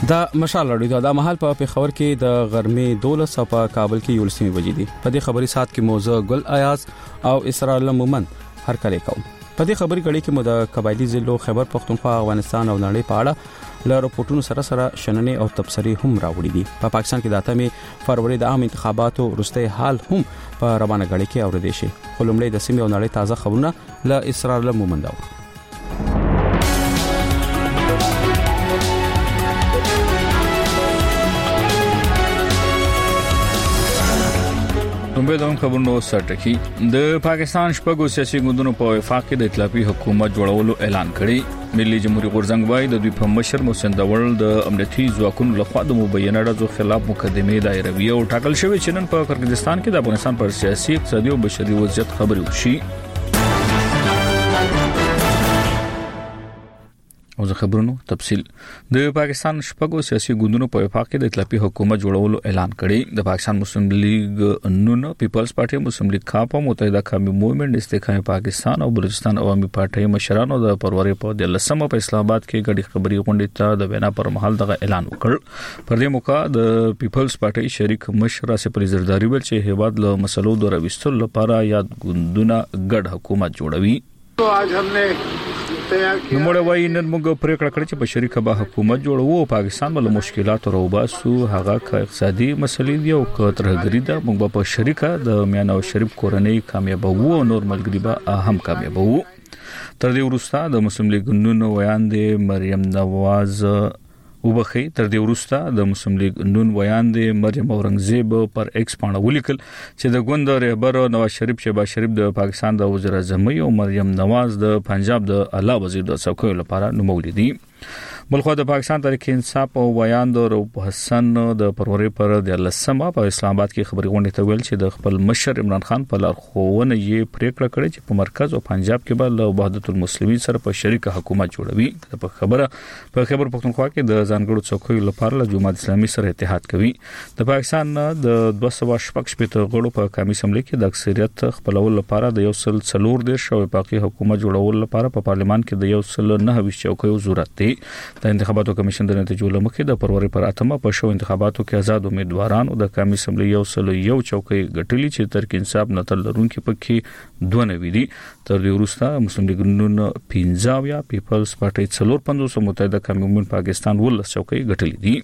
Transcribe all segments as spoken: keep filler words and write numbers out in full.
دا مشال لړۍ دا مهال په پیښور کې د غرمې دولس او په کابل کې یولسمې بجې دي. په دې خبري سات کې موضوع ګل ایاز او اسرار مومن هر کله کوم. په دې خبري کړي کې مو د قبایلی ضلعو خیبر پختونخوا افغانستان او نړۍ په اړه له رپورټونو سره سره شننې او تبصرې هم راوړي دي. په پاکستان کې د اتمې فروری د عام انتخاباتو وروسته حال هم په روانه غړي کې اوریدل شي. خلمړې د سیمې او نړۍ تازه خبرونه له اسرار مومن دا په دوم خبرونو سرټکی د پاکستان شپږو سیاسي ګوندونو په وفاق کې د ائتلافي حکومت جوړولو اعلان کړی. ملي جمهوریت غورځنګ وايي د دوی په مشر محسن داور د امنیتي ځواکونو لخوا د مبینه ډزو خلاف مقدمه دایروي او ټاکل شوی چې نن په کرغستان کې د افغانستان پر سیاسي اقتصادي او بشري وضعیت خبري وشي. او زه خبرونو تفصیل د پاکستان شپږو سیاسي ګوندونو په وفاق کې د ائتلافي حکومت جوړولو اعلان کړی. د پاکستان مسلم لیگ نون پیپلز پارټي مسلم لیگ کاپا متحده قومي موومېنټ استقامت پاکستان او بلوچستان عوامي پارټي مشرانو د پروري په د لسمه په اسلام آباد کې غړي خبري غونډې ته د وینا پر مهال دغه اعلان وکړ. پر دې موقع د پیپلز پارټي شریک مشر اسف علي زرداری ویل چې هیواد له مسلو د راوستلو لپاره یاد ګوندونه ګډ حکومت جوړوي. आज हमने نو موږ وایي نن موږ پریکړه کړې چې په شریکه به حکومت جوړو. پاکستان له مشکلاتو راوباسو، هغه کا اقتصادي مسلې دی او کترګری ده. موږ په شریکه د میانو شریف کورنۍ کامیابو او نور ملګری به هم کامیابو. تر دې وروسته د مسلم لیگ نون ویاندې مریم نواز وبخي تر دې وروسته د مسلم لیگ نون ویاندې مریم اورنګزیب پر ایکس باندې ولیکل چې د ګوند رهبر نواز شریف شهباز شریف د پاکستان د وزیر اعظم او مریم نواز د پنجاب د اعلی وزیر د څوکۍ لپاره نومول دي. بلخو د پاکستان تحریک انصاف او ویاند روپ حسن د پروري پر د لسمه په اسلام آباد کې خبري غونډه ته ویل چې د خپل مشر عمران خان په لارښوونه یې پریکړه کړې چې په مرکز او پنجاب کې به له وحدت المسلمین سره په شریکه حکومت جوړوي. په خبره په خیبر پختونخوا کې د ځانګړو څوکۍ لپاره له جماعت اسلامي سره اتحاد کوي. د پاکستان د دوه سوه شپږ شپږ غړو په قومي اسمبلی کې د اکثریت خپلول لپاره د یو سل څلور د شوی پاکي حکومت جوړول لپاره په پارلمان کې د یو سل نه ویشت څوکۍ ضرورت دی. د انتخاباتو کمیشن د نتیجو لمخې د پروري پر اتمه په شو انتخاباتو کې آزاد امیدواران او د قومي اسمبلی یو سل یو چوکۍ ګټلې چې ترک انصاف نتل لرونکو پکې دوه نوي دي. تر دې وروسته مسلم لیگ نون پنځه یا پیپلز پارټي څلور پنځوس متحده قومي موومېنټ پاکستان ولس چوکۍ ګټلې دي.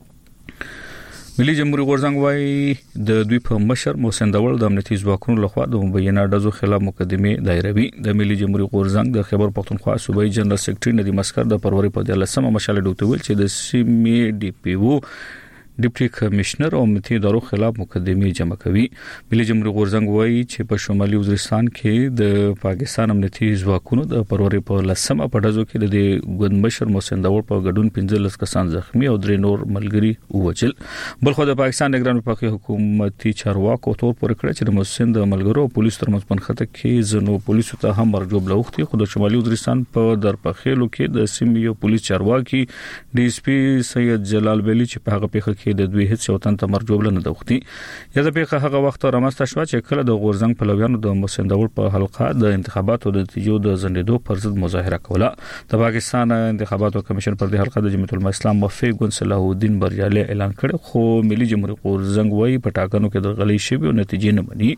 ملي جمهوریت غورځنګ وايي د دوی په مشر محسن داور د امنیتي ځواکونو لخوا د مبینه ډزو خلاف مقدمه دایروي. د ملي جمهوریت غورځنګ د خیبر پختونخوا صوبایي جنرال سیکریټري ندیم اسکر د پروري په لسمه مشال ډوته ویل چې د سیمې ډي پی او ډیپټي کمشنر او امنیتي ادارو خلاف مقدمه جمع کوي. ملي جمهوریت غورځنګ وايي چې په شمالي وزیرستان کې د پاکستان امنیتي ځواکونو د پروري په لسمه په ډزو کې د ګوند مشر محسن داور په ګډون پنځلس کسان زخمی او درې نور ملګري ووجل. بلخو د پاکستان نگران وفاقي حکومتي چارواکو تور پورې کړ چې د محسن د ملګرو او پولیسو ترمنځ پنخته کې زنو پولیسو ته هم مرجوب لوختي. خو د شمالي وزیرستان په درپخېلو کې د سیمې یو پولیس چارواکي ډي اس پی سید جلال ویلي چې په هغه پیښه کې د دوی هیڅ یو تن ته مرجوب نه دوختي. یا د پیښه هغه وخت رامسته شو چې کله د غورځنګ پلویانو د محسن داور په حلقه د انتخاباتو د نتیجو د زندیدو پر ضد مظاهره کوله. د پاکستان انتخاباتو کمیشن پر دې حلقه د جمعیت الاسلام موافق ګوند صلاح الدین بریالي اعلان کړ. خو ملي جمهوریت غورځنګ وايي په ټاکنو کې د غلي شوی او نتیجې نه مني.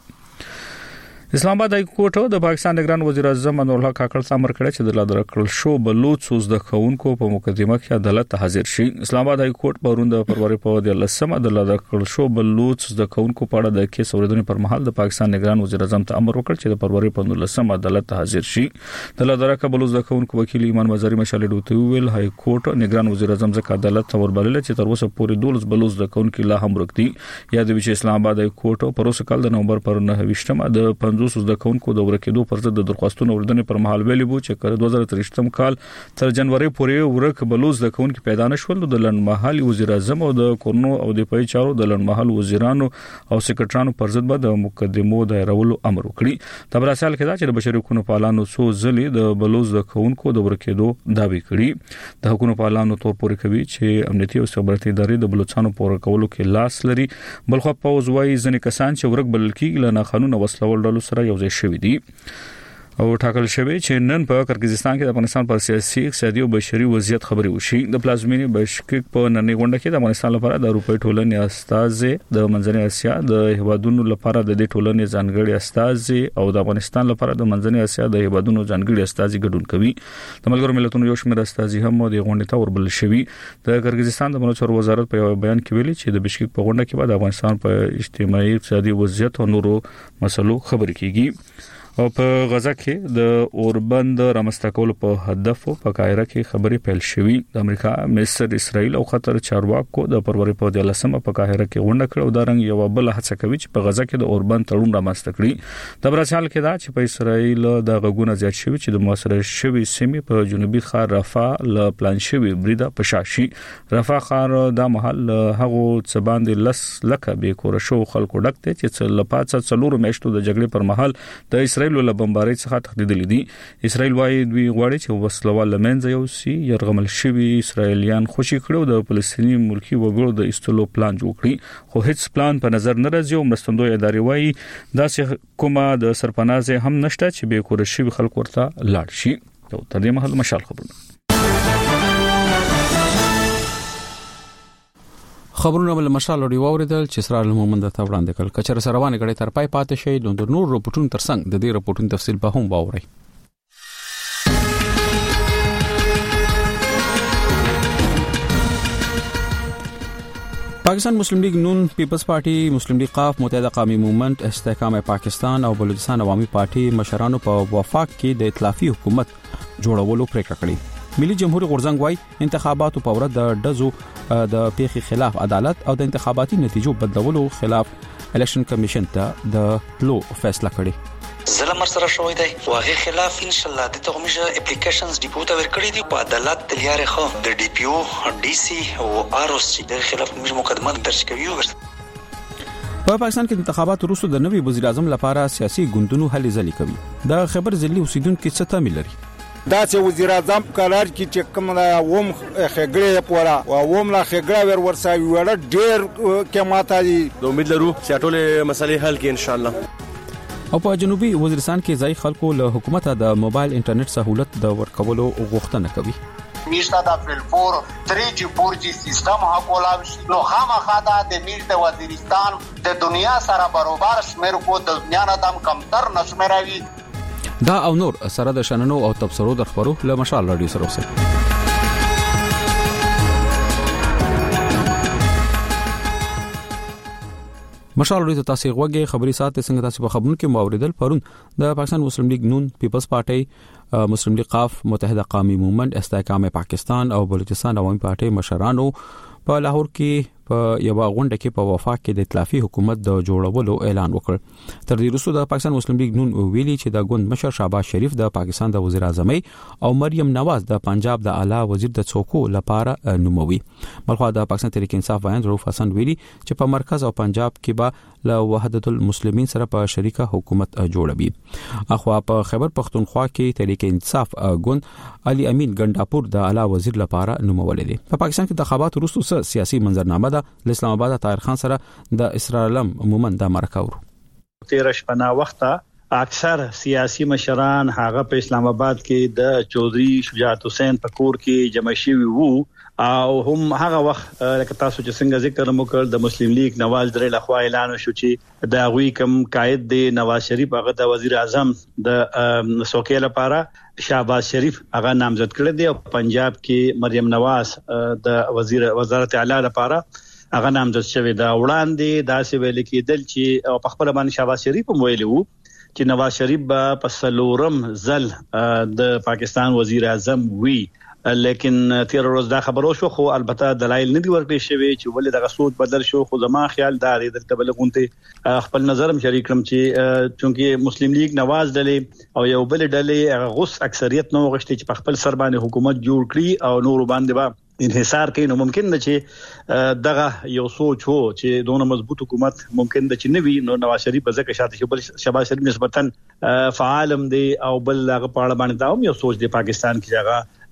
اسلام آباد های کورټ د پاکستان نگران وزیر اعظم انور الله کاکړ امر کړی چې د لادر کړل شو بلوچ سوز د خونکو په مقدمه کې عدالت ته حاضر شي. اسلام آباد های کورټ پرون د فروری په د لسمه د لادر کړل شو بلوچ د خونکو په اړه د کیس اوریدنې پر مهال د پاکستان نگران وزیر اعظم ته امر وکړ چې د فروری په لسمه عدالت ته حاضر شي. د لادر کړل بلوچ د خونکو وکیل ایمان مزاری مشال ډوته ویل های کورټ نگران وزیر اعظم ځکه عدالت ته وربلل چې تر اوسه پورې دولس بلوچ د خونکو لا هم ورکتي. یا د اسلام آباد های کورټ پر اوسه کال د نومبر پر نه ویشتمه د پنځوس د خونکو ورکېدو پر ضد د درخواستونو اوریدنې پر مهال ویلي وو چې کله دوه زره تریشتم کال تر جنوري پورې ورک بلوچ د کونکو پیدا نشول. د لنډمهالي وزیر اعظم او د کورنو او د پای چارو د لنډمهال وزیرانو او سکرټرانو پر ضد د مقدمو دایرولو امر وکړي. تبراسل کې دا چې د بشري حقوقو پالانو سو ځلې د بلوچ د کونکو د ورکېدو داوی کړي. د حقوقو پالانو تور پورې کوي چې امنیتي او استخباراتي ادارې د بلوچستان پور کولو کې لاس لري. بلخو په وزوي ځنې کسان چې ورک بلل کېږي له قانون وسلول ډلو سره یو ځای شوي دي. او ټاکل شوی چې نن په کرغیزستان کې د افغانستان په سیاسي اقتصادي او بشري وضعیت خبري وشي. د پلازمینې بشکک په نننۍ غونډه کې د افغانستان لپاره د اروپای ټولنې استازي د منځنۍ اسیا د هیوادونو لپاره د دې ټولنې ځانګړي استازي او د افغانستان لپاره د منځنۍ اسیا د هیوادونو ځانګړي استازي ګډون کوي. د ملګرو ملتونو یو شمېر استازي هم د غونډې ته وربل شوي. د کرغیزستان د ملي وزارت په بیان کې ویلي چې د بشکک په غونډه کې بعد افغانستان په اجتماعي اقتصادي وضعیت او نورو مسلو خبرې کیږي. او په غزا کې د اوربند رامستقول په هدف په قاهره کې خبري پیل شوې. د امریکا، مصر، اسرائیل او قطر چارواکو د فروری په دلسمه په قاهره کې غونډه کړې او دا رنګ یو بل هڅه کوي چې په غزا کې د اوربند تړون رامستقړي. د برازیل کې دا چې په اسرائیل د غګونه زیات شوی چې د موثر شوی سیمې په جنوبي خار رفح ل پلان شوی بریده پشاشي. رفح خار د محل هغه څه باندې لس لکه به کور شو خلکو ډکته چې لپاره څلور میاشتو د جګړې پر مهال د اسرائیل له بمبارۍ څخه تهدید لیدي. اسرائیل وايي دوی غواړي چې وسلوال لمنځه یوسي يرغمل شوی اسرائیلیان خوشي کړو د فلسطینی ملکی وګړو د استلو پلان جوړ کړي، خو هیڅ پلان په نظر نه راځي. او مرستندوی ادارې وايي داسې کومه د سرپنازه هم نشته چې به کور شوی خلک ورته لاړ شي. تر دې مهال مشال خبرونه خبرونه بل مشال لري ووریدل چې اسرائیل مومند ته وړاندې کړل. کچره سروانه غړي تر پای پاتې شي د نور رپورټونو ترڅنګ د دې رپورټونو تفصیل به هم باوري. پاکستان مسلم لیگ نون، پیپلز پارټي، مسلم لیگ قاف، متحده قومي موومنت، استحکام پاکستان او بلوچستان عوامي پارټي مشرانو په وفاق کې د ائتلافي حکومت جوړولو پریکړه کړې. ملي جمهوریت غورځنګ وايي انتخاباتو په ورځ د دزو د پیښې خلاف عدالت او د انتخاباتي نتیجو بدلولو خلاف الیکشن کمیشن ته د لو فیصله کړې. ظلم سره شوې دی او هغه خلاف ان شاء الله د تغمیشه اپلیکیشنز ډیپو ته ورکړې دي په عدالت تلیارې خو د ډي پی او ډي سي او ار او سي د خلاف موږ مقدمه درج کوي. په پاکستان کې انتخابات وروسته د نوي وزیر اعظم لپاره سیاسي ګوندونو هلې ځلې کوي. د خبر ځلې اوسیدونکو څه تمه لري؟ دا چې وزیر اعظم قرار کی چې کوم اوم خګړې پورا او اوم لا خګړې ور ورساوي وړ ډېر کې ماته دي. د امید لرو چې ټول مسلې حل کړي ان شاء الله. او په جنوبي وزیرستان کې ځای خلکو له حکومت د موبایل انټرنیټ سہولت د ورکولو غوښتنه کوي. میشته د اپریل فور تری جی فور جی سیستم حقوقلاوي نو خامخا د میر د وزیرستان د دنیا سره برابر شمیر کو د دنیا نه دم کمتر نشمروي. دا او نور سره د شننو او تبصرو د خبرو له مشال رادیو سره اوسه. مشال رادیو تاسو غوږی خبري ساته څنګه تاسو په خبرونو کې موریدل. پرون د پاکستان مسلم لیگ نون، پیپلز پارټي، مسلم لیگ قاف، متحده قومي موومنت، استحکام پاکستان او بلوچستان عوامي پارټي مشرانو په لاهور کې په یو غونډه کې په وفاق کې د ائتلافي حکومت د جوړولو اعلان وکړ. تر دې وروسته د پاکستان مسلم لیگ نون ویلي چې د ګوند مشر شهباز شریف د پاکستان د وزیر اعظم او مریم نواز د پنجاب د اعلی وزیر د څوکو لپاره نوموي. بلخو د پاکستان تحریک انصاف وایند رؤف حسن ویلي چې په مرکز او پنجاب کې به له وحدت المسلمین سره په شریکه حکومت جوړوي. اخوا په خیبر پختونخوا کې تحریک انصاف ګوند علي امین ګنداپور د اعلی وزیر لپاره نومول دي. په پاکستان کې انتخابات وروسته سیاسي منظرنامه د اسلام آباد طاهر خان سره د اسرائیل مومند د مرکاور تیر شپنا وخته اکثر سیاسي مشران هغه په اسلام آباد کې د چودري شجاعت حسین پکور کې جمع شوي وو او هم هغه وخت لکه تاسو چې څنګه ذکر وکړ د مسلم لیگ نواز درې لخوا اعلان شو چې د غوي کم قائد دی نواز شریف هغه د وزیر اعظم د سوکې لپاره شهباز شریف هغه نامزد کړی دی او پنجاب کې مریم نواز د وزیر وزارت اعلی لپاره هغه نامزد شوی دا. وړاندې دا څه ویل کېدل چې په خپل باندې شهباز شریف هم ویلی وو چې نواز شریف به په سلورم ځل د پاکستان وزیر اعظم وي، لیکن تیر ورځ دا خبرو شو خو البته دلایل نه دی ورکړی شوی چې ولې دغه سوچ بدل شو. خو زما خیال دا دی دلته بلغونته خپل نظرم شریک کړم چې چونکی مسلم لیگ نواز ډلې او یو بل ډلې غوس اکثریت نو غشتي چې په خپل سر باندې حکومت جوړ کړي او نور باندې با انحصار کوي، نو ممکن ده چې دغه یو سوچ وو چې دونه مضبوط حکومت ممکن ده چې نوي نو نواز شریف به ځکه شاته شبل شهباز شریف نسبتاً فعالم دی او بل هغه په اړه باندې دا هم یو سوچ دی پاکستان کې هغه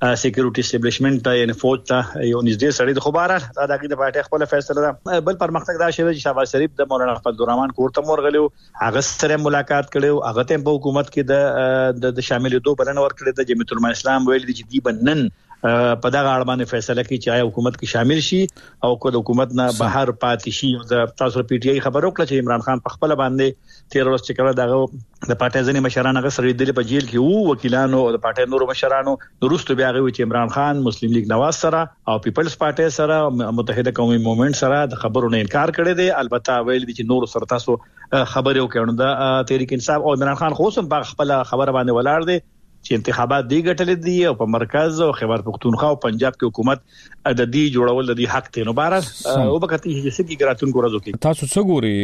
سکیورټي اسټابلیشمنت یعنی فوج ته یو نږدې سړی د خبره دا دغه د پارټي خپل فیصله ده. بل پرمختګ دا شوی چې شهباز شریف د مولانا احمد الرحمن کور ته مورغلو هغه سره ملاقات کړو هغه ته په حکومت کې د د شاملېدو بلنه ورکړه د جمعیت العلماء اسلام ویل دي چې دی بنن په دغه اړه باندې فیصله کوي چې آیا حکومت کې شامل شي او کو د حکومت نه بهر پاتې شي. او تاسو پی ټی آی خبرو کړه چې عمران خان په خپل باندې تیر ورځ چې کړه دغه د پارټي ځنې مشران هغه سره د په جیل کې وو وکیلانو او د پارټي نورو مشرانو وروسته بیا غوي چې عمران خان مسلم لیگ نواز سره او پیپلز پارټي سره متحده قومي موومېنټ سره د خبرو نه انکار کړی دی. البته ویل دي چې نور سره تاسو خبرې وکړو د تحریک انصاف او عمران خان خو هم په خپل خبره باندې ولاړ دی چې انتخابات دی ګټل دي او په مرکز او خیبر پختونخوا او پنجاب کې حکومت د دې جوړول د دې حق ته نو بار او بکتی چې سګي ګراتون ګورځو کې تاسو څه ګوري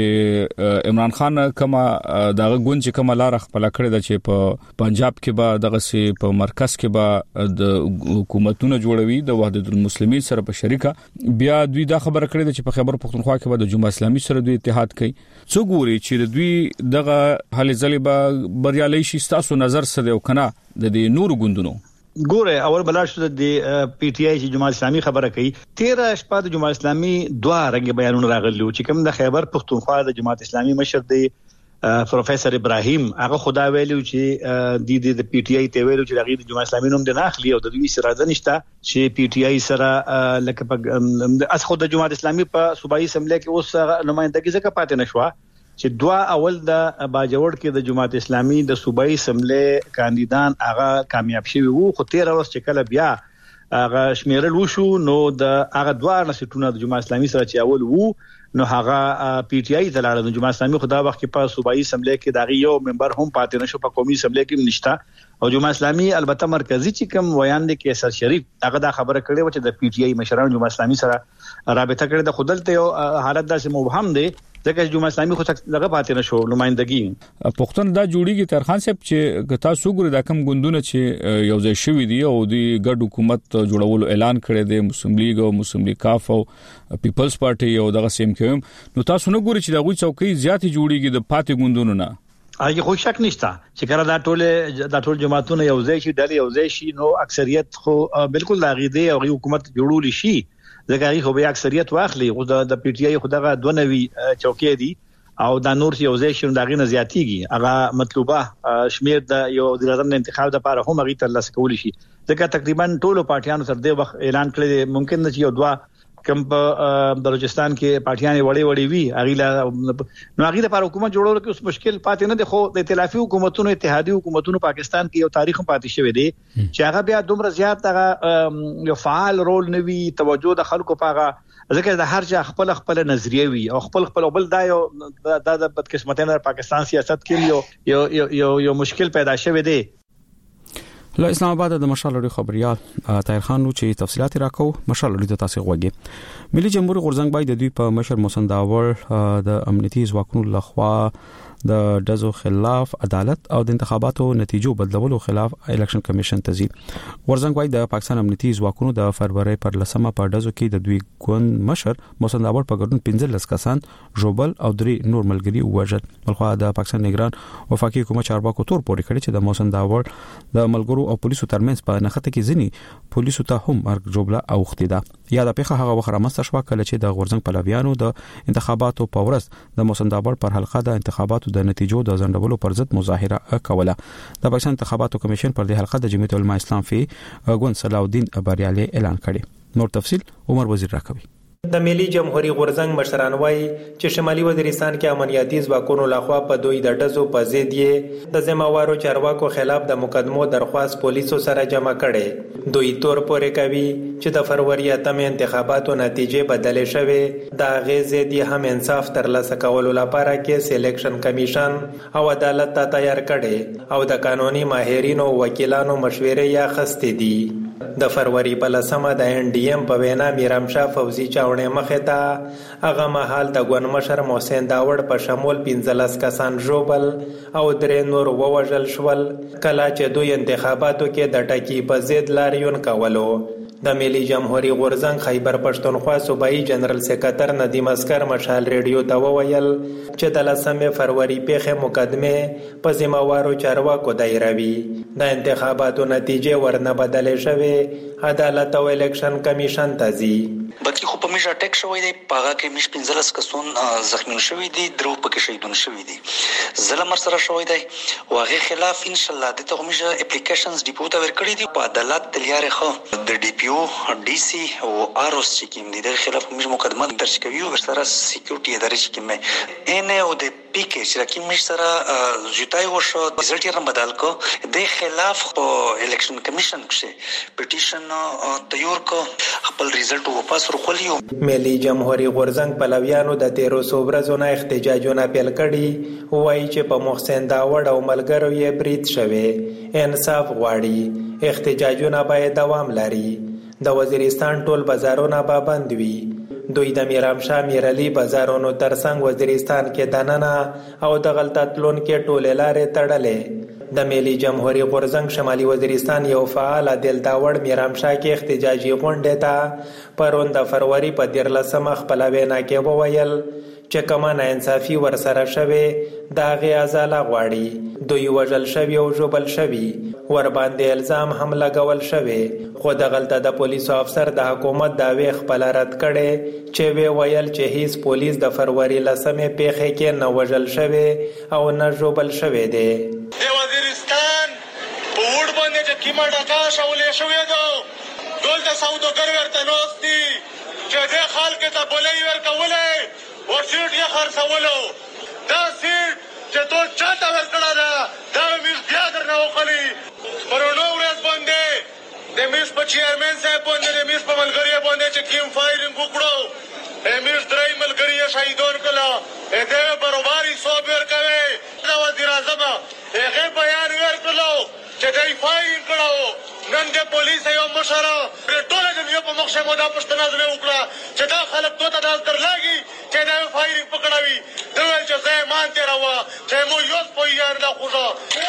چې عمران خان کما دغه ګوند چې کما لار خپل کړی د چې په پنجاب کې به دغه سي په مرکز کې به د حکومتونو جوړوي د وحدت المسلمین سره په شریکه بیا دوی دا خبره کړې ده چې په خیبر پختونخوا کې به د جمهوریت اسلامي سره دوی اتحاد کوي. څه ګوري چې دوی دغه حل ځلې به بریالي شي تاسو نظر څه دی او کنه د دې نور ګوندونو ګوره اول بلار شو د پی ټی آی چې جماعت اسلامي خبره کوي تیرا شپه د جماعت اسلامي دوه رنګ بیانونه راغلي چې کوم د خیبر پختونخوا د جماعت اسلامي مشر دی پروفیسور ابراهیم هغه خدا ویلو چې د د پی ټی آی ته ویلو چې د جماعت اسلامي نوم د ناخلی او د دوی سره ځنشته چې پی ټی آی سره لکه په اس خو د جماعت اسلامي په صوبایي اسمبلی کې اوس نمائندګي ځکه پاتې نشوه چې دوا اول د باجوړ کې د جماعت اسلامي د صوبایي اسمبلی کاندیدان هغه کامیاب شوی وو خو تیر ورځ چې کله بیا هغه شمیرل وشو نو د هغه دوا نسټونه د جماعت اسلامي سره چې اول وو نو هغه پی ټی آی ته لاړ. د جماعت اسلامي خدا وخت کې په صوبایي اسمبلی کې دغه یو ممبر هم پاتې نشو په قومي اسمبلی کې نشته او جماعت اسلامي البته مرکزی چې کوم ویان دي کې سر شریف هغه دا خبره کړې و چې د پی ټی آی مشرانو جماعت اسلامي سره رابطه کړې د خودلته یو حالت داسې مبهم دی ځکه جمهوریت اسلامي خو څنګه پاتې نشو نمائندګي پښتون دا جوړیږي ترخان صاحب چې تاسو ګورئ دا کم ګوندونه چې یو ځای شوی دی او د ګډ حکومت جوړولو اعلان کړی دی مسلم لیگ او مسلم لیگ کاف او پیپلز پارټي او دغه سیم کوم نو تاسو نه ګورئ چې دا غوي چوکۍ زیاتې جوړیږي د پاتې ګوندونو نه هغه خو شک نشته چې کله دا ټول دا ټول جماعتونه یو ځای شي ډلې یو ځای شي نو اکثریت خو بالکل لاغیده او حکومت جوړول شي ځکه خو به اکثریت واخلي خو د پی ټی آی خو دغه دوه نوي چوکۍ دي او دا نور یو ځای شون دغه نه زیاتیږي هغه مطلوبه شمیر د یو د اعظم انتخاب لپاره هم غي تر لاسه کول شي ځکه تقریبا ټولو پارټیانو سره د وخت اعلان کړی ممکن نه یو دوا کم په بلوچستان کې پارټیانې وړي وړي وی هغه نو هغه لپاره حکومت جوړول کې اوس مشکل پاتې نه دی خو د ائتلافي حکومتونو اتحادي حکومتونو پاکستان کې یو تاریخ پاتې شوی دی چې هغه بیا دومره زیات هغه یو فعال رول نوي توجه د خلکو پاغه ځکه د هر ځای خپل خپل نظریه وي او خپل خپل بل دا یو د بدقسمتۍ پاکستان سیاست کې یو یو یو مشکل پیدا شوی دی. له اسلام آباد د مشال لري خبريال طاهر خان نو چې تفصيلات راکو مشال لري د تاسو غوږی ملي جمهور غورزنګ بای د دوی په مشر محسن داور د امنیتي ځواکونو لخوا د دزو خلاف عدالت او د انتخاباتو نتیجو بدلولو خلاف الیکشن کمیشن تزي غورزنګ بای د پاکستان امنیتي ځواکونو د فروری پر لسمه په دزو کې د دوی ګوند مشر محسن داور په ګډون پنځه کسان جوبل او درې نور ملګری وژل بلخو د پاکستان نگران وفاقي حکومت چارواکو تور پوري کړی چې د محسن داور د ملګرو او پولیسو ترمنځ په نخته کې ځنی پولیسو ته هم مرګ جوبله او وختیدا یا د پیخه هغه وخت رامسته شو کله چې د غورزنګ پلویانو د انتخاباتو په ورځ د محسن داور پر حلقه د انتخاباتو د نتیجو د ځندولو پر ضد مظاهره کوله. د پاکستان انتخاباتو کمیشن پر دې حلقه د جمعیت العلماء اسلام فی ګوند صلاح الدین بریالي اعلان کړي. نور تفصيل عمر وزیر راکوي. د ملي جمهوریت غورزنګ مشران وایي چې شمالي وزیرستان کې امنیتي ځواکونو لخوا په دوی د ډزو په ضد یې د ذمہوارو چارواکو خلاف د مقدمو درخواست پولیسو سره جمع کړي. دوی تور پورې کوي چې د فروری اتمه انتخاباتو نتیجې بدلې شوې د غزې دی هم انصاف ترلاسه کولو لپاره کې سلیکشن کمیشن او عدالت ته تیار کړي او د قانوني ماهرینو وکیلانو مشورې یا خستې دي. د فروری په لسمه د ان ډي ام په وینا میرامشاه فوزي چاوړې مخه ته هغه مهال د ګوند مشر محسن داور په شمول پنځلس کسان جوبل او درې نور ووژل شول کله چې دوی انتخاباتو کې د ټکی په ضد لاریون کولو. د ملي جمهوریت غورځنګ خیبر پښتونخوا صوبایي جنرال سکرټر ندیم اسکر مشال ریډیو ته وویل چې د لسمې فروری پیښې مقدمه په ذمہوارو چارواکو دایروي. د انتخاباتو نتیجې ورنه بدلې شوې عدالت او الیکشن کمیشن ته ځي. بلکې خو په میژ اٹیک شوی دی، په هغه کې میش پنځلس کسون زخمی شوی دي، درو پکې شهیدون شوی دي، ظلم سره شوی دی او هغه خلاف ان شاء الله د ته میژ اپلیکیشنز ډیپو ته ورکړي دي په عدالت تلیار خو د ډي پی او ډي سي او ار اوس چې کوم دي د خلاف میژ مقدمه درج کوي او سره سکیورټي ادارې چې کوم ان او د پی کې چې کوم میژ سره جوتای وشو رزلټ یې بدل کو د خلاف په الیکشن کمیشن کې پټیشن تیار کو خپل رزلټ واپس ورخلیو. ملي جمهوریت غورځنګ پلویانو د تیرو ورځو نه احتجاجونه پیل کړي، وایي چې په محسن داوړ او ملګرو یې برید شوی، انصاف غواړي، احتجاجونه باید دوام لري، د وزیرستان ټول بازارونه به بند وي. دوی د میرامشاه میرعلي بازارونو ترڅنګ وزیرستان کې دننه او د غلطه تلونکو ټولې لارې تړلې. د ملي جمهوریت غورځنګ شمالي وزیرستان یو فعال عادل داوړ میرامشاه کې احتجاجي غونډه ته پرون د فروری په دیرلسمه خپل وینا کې وویل چې کومه ناانصافي ورسره شوې د هغې ازاله غواړي. دوی وژل شوي او ژوبل شوي، ور باندې الزام هم لګول شوی، خو دغلته د پولیسو افسر د حکومت دعوی خپل رد کړي چې وی ویل چې هیڅ پولیس د فروری لسمې پیښې کې نه وژل شوی او نه ژوبل شوی دی. د وزیرستان په وډ باندې چې کیما ډکا شولې شوې ده ټول د سوداګر ورته نوست دي چې د خلک ته بولې ورکولې او سیټ یې خرڅولو. دا سیټ چې ټول چاته ورکړه ده دا میز بیا درنه وخلي. پرونو ورځ باندې د میز په چیرمن صاحب باندې د میز په ملګری باندې چې کیم فایرینګ وکړو، میز درې ملګری یې شهیدون کړه، دې برابرۍ صوب ورکوي. د وزیر اعظم هغه بیان ورکړلو چې دای فایرینګ کړو، نن د پولیس یو مشر ټول د یو په مخ شمو دا پښتنه زنه وکړه چې دا خلک ته د نظر لاګي چې دا فایرینګ پکړاوي. دوی چې زه مان ته راو چې مو یو په یار لا خوځه.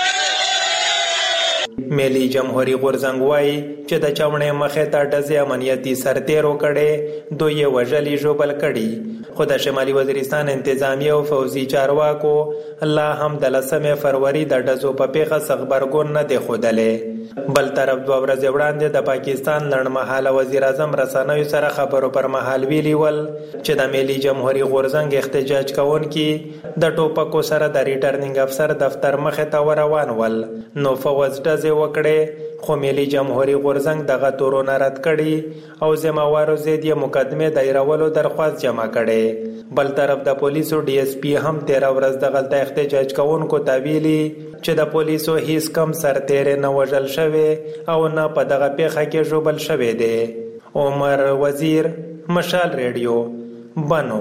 ملي جمهوریت غورځنګ وایي چې د چمړې مخې ته ډزې امنیتي سرتیرو کړي، دوی یې وژلي ژوبل کړي، خو د شمالي وزیرستان انتظامیه او فوزي چارواکو لا هم د لسمې فروری د ډزو په پیښه څه غبرګون نه دی ښودلی. بل طرف دوه ورځې وړاندې د پاکستان لنډمهاله وزیر اعظم رسنیو سره خبرو پر مهال ویلي ول چې د ملي جمهوریت غورځنګ احتجاج کوونکي د ټوپکو سره د ریټرنینګ افسر دفتر مخې ته وروان ول، نو فوز ډزې وکړې، خو ملي جمهوریت غورځنګ دغه تورونه رد کړي او ذمہوارو ضد یې مقدمې دایرولو درخواست جمع کړي. بل طرف د پولیسو ډي اس پی هم تیره ورځ دغلته احتجاج کوونکو ته ویلي چې د پولیسو هیڅ کم سرتیری نه وژل شوی او نه په دغه پیښه کې ژوبل شوی دی. عمر وزیر، مشال ریډیو، بنو.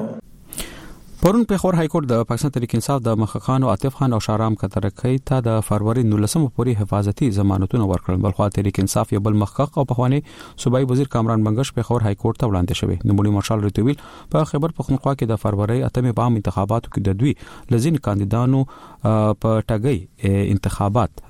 پرون پیښور های کورټ د پاکستان تحریک انصاف د مخخانو عاطف خان او شارام کترکۍ ته د فروری نولسمه پورې حفاظتي ضمانتونه ورکړل. بلخو تحریک انصاف یو بل مخخ او پخوانی صوبایي وزیر کامران بنگش پیښور های کورټ ته وړاندې شوی. نمونی مارشال ریتویل په خیبر پختونخوا کې د فروری اتمې په عام انتخاباتو کې د دوی لزین کاندیدانو په ټاګي انتخابات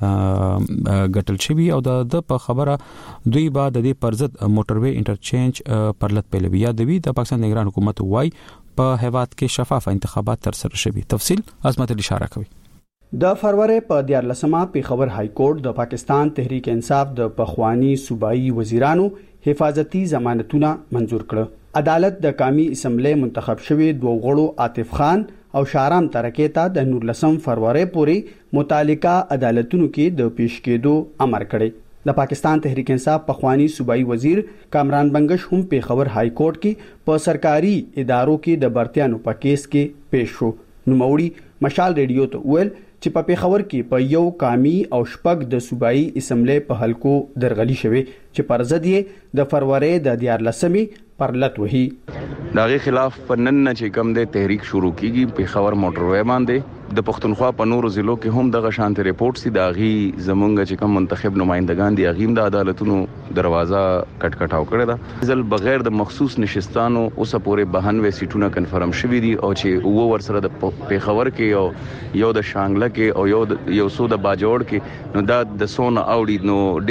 ګټل شوی او د په خبره دوی بعد د دې پرزد موټروي انټرچینج پرلط پیلوي یا دوی د پاکستان نگران حکومت وای په هیواد کې شفاف انتخابات تر سره شوي. تفصیل عظمت اشاره کوي. د فروری په دیارلسمه پیښور های کورټ د پاکستان تحریک انصاف د پخوانی صوبایي وزیرانو حفاظتي ضمانتونه منزور کړ. عدالت د قومي اسمبلی منتخب شوی دوه غړو عاطف خان او شارام ترکې ته د نولسم فروری پورې متعلقه عدالتونو کې د پیش کېدو امر کړی. د پاکستان تحریک انصاف پخوانی صوبایي وزیر کامران بنگش هم پیښور های کورټ کې په سرکاري ادارو کې د برتیانو په کیس کې پیښ شو. نوموړي مشال ریډیو ته ویل چې په پیښور کې په یو قومي او شپږ د صوبایي اسمبلی په حلقو درغلي شوی چې پر ضد یې د فروری د دیارلسمې پرلط وهي. داغه خلاف پنن نه چې کوم د تحریک شروع کیږي پیښور موټروي باندې د پښتونخوا په نورو ضلعو کې هم دغه شانت ریپورت سي داغي زمونږ چې کوم منتخب نمائندگان دي اغیم د عدالتونو دروازه کټ کټاو کړی دا ځل بغیر د مخصوص نشستانو اوسه پورې بهنوي سیټونه کنفرم شوي دي او چې وو ور سره د پیښور کې یو یو د شانګله کې او یو یو سو د باجوړ کې نو دا د سون اوړي نو ډیر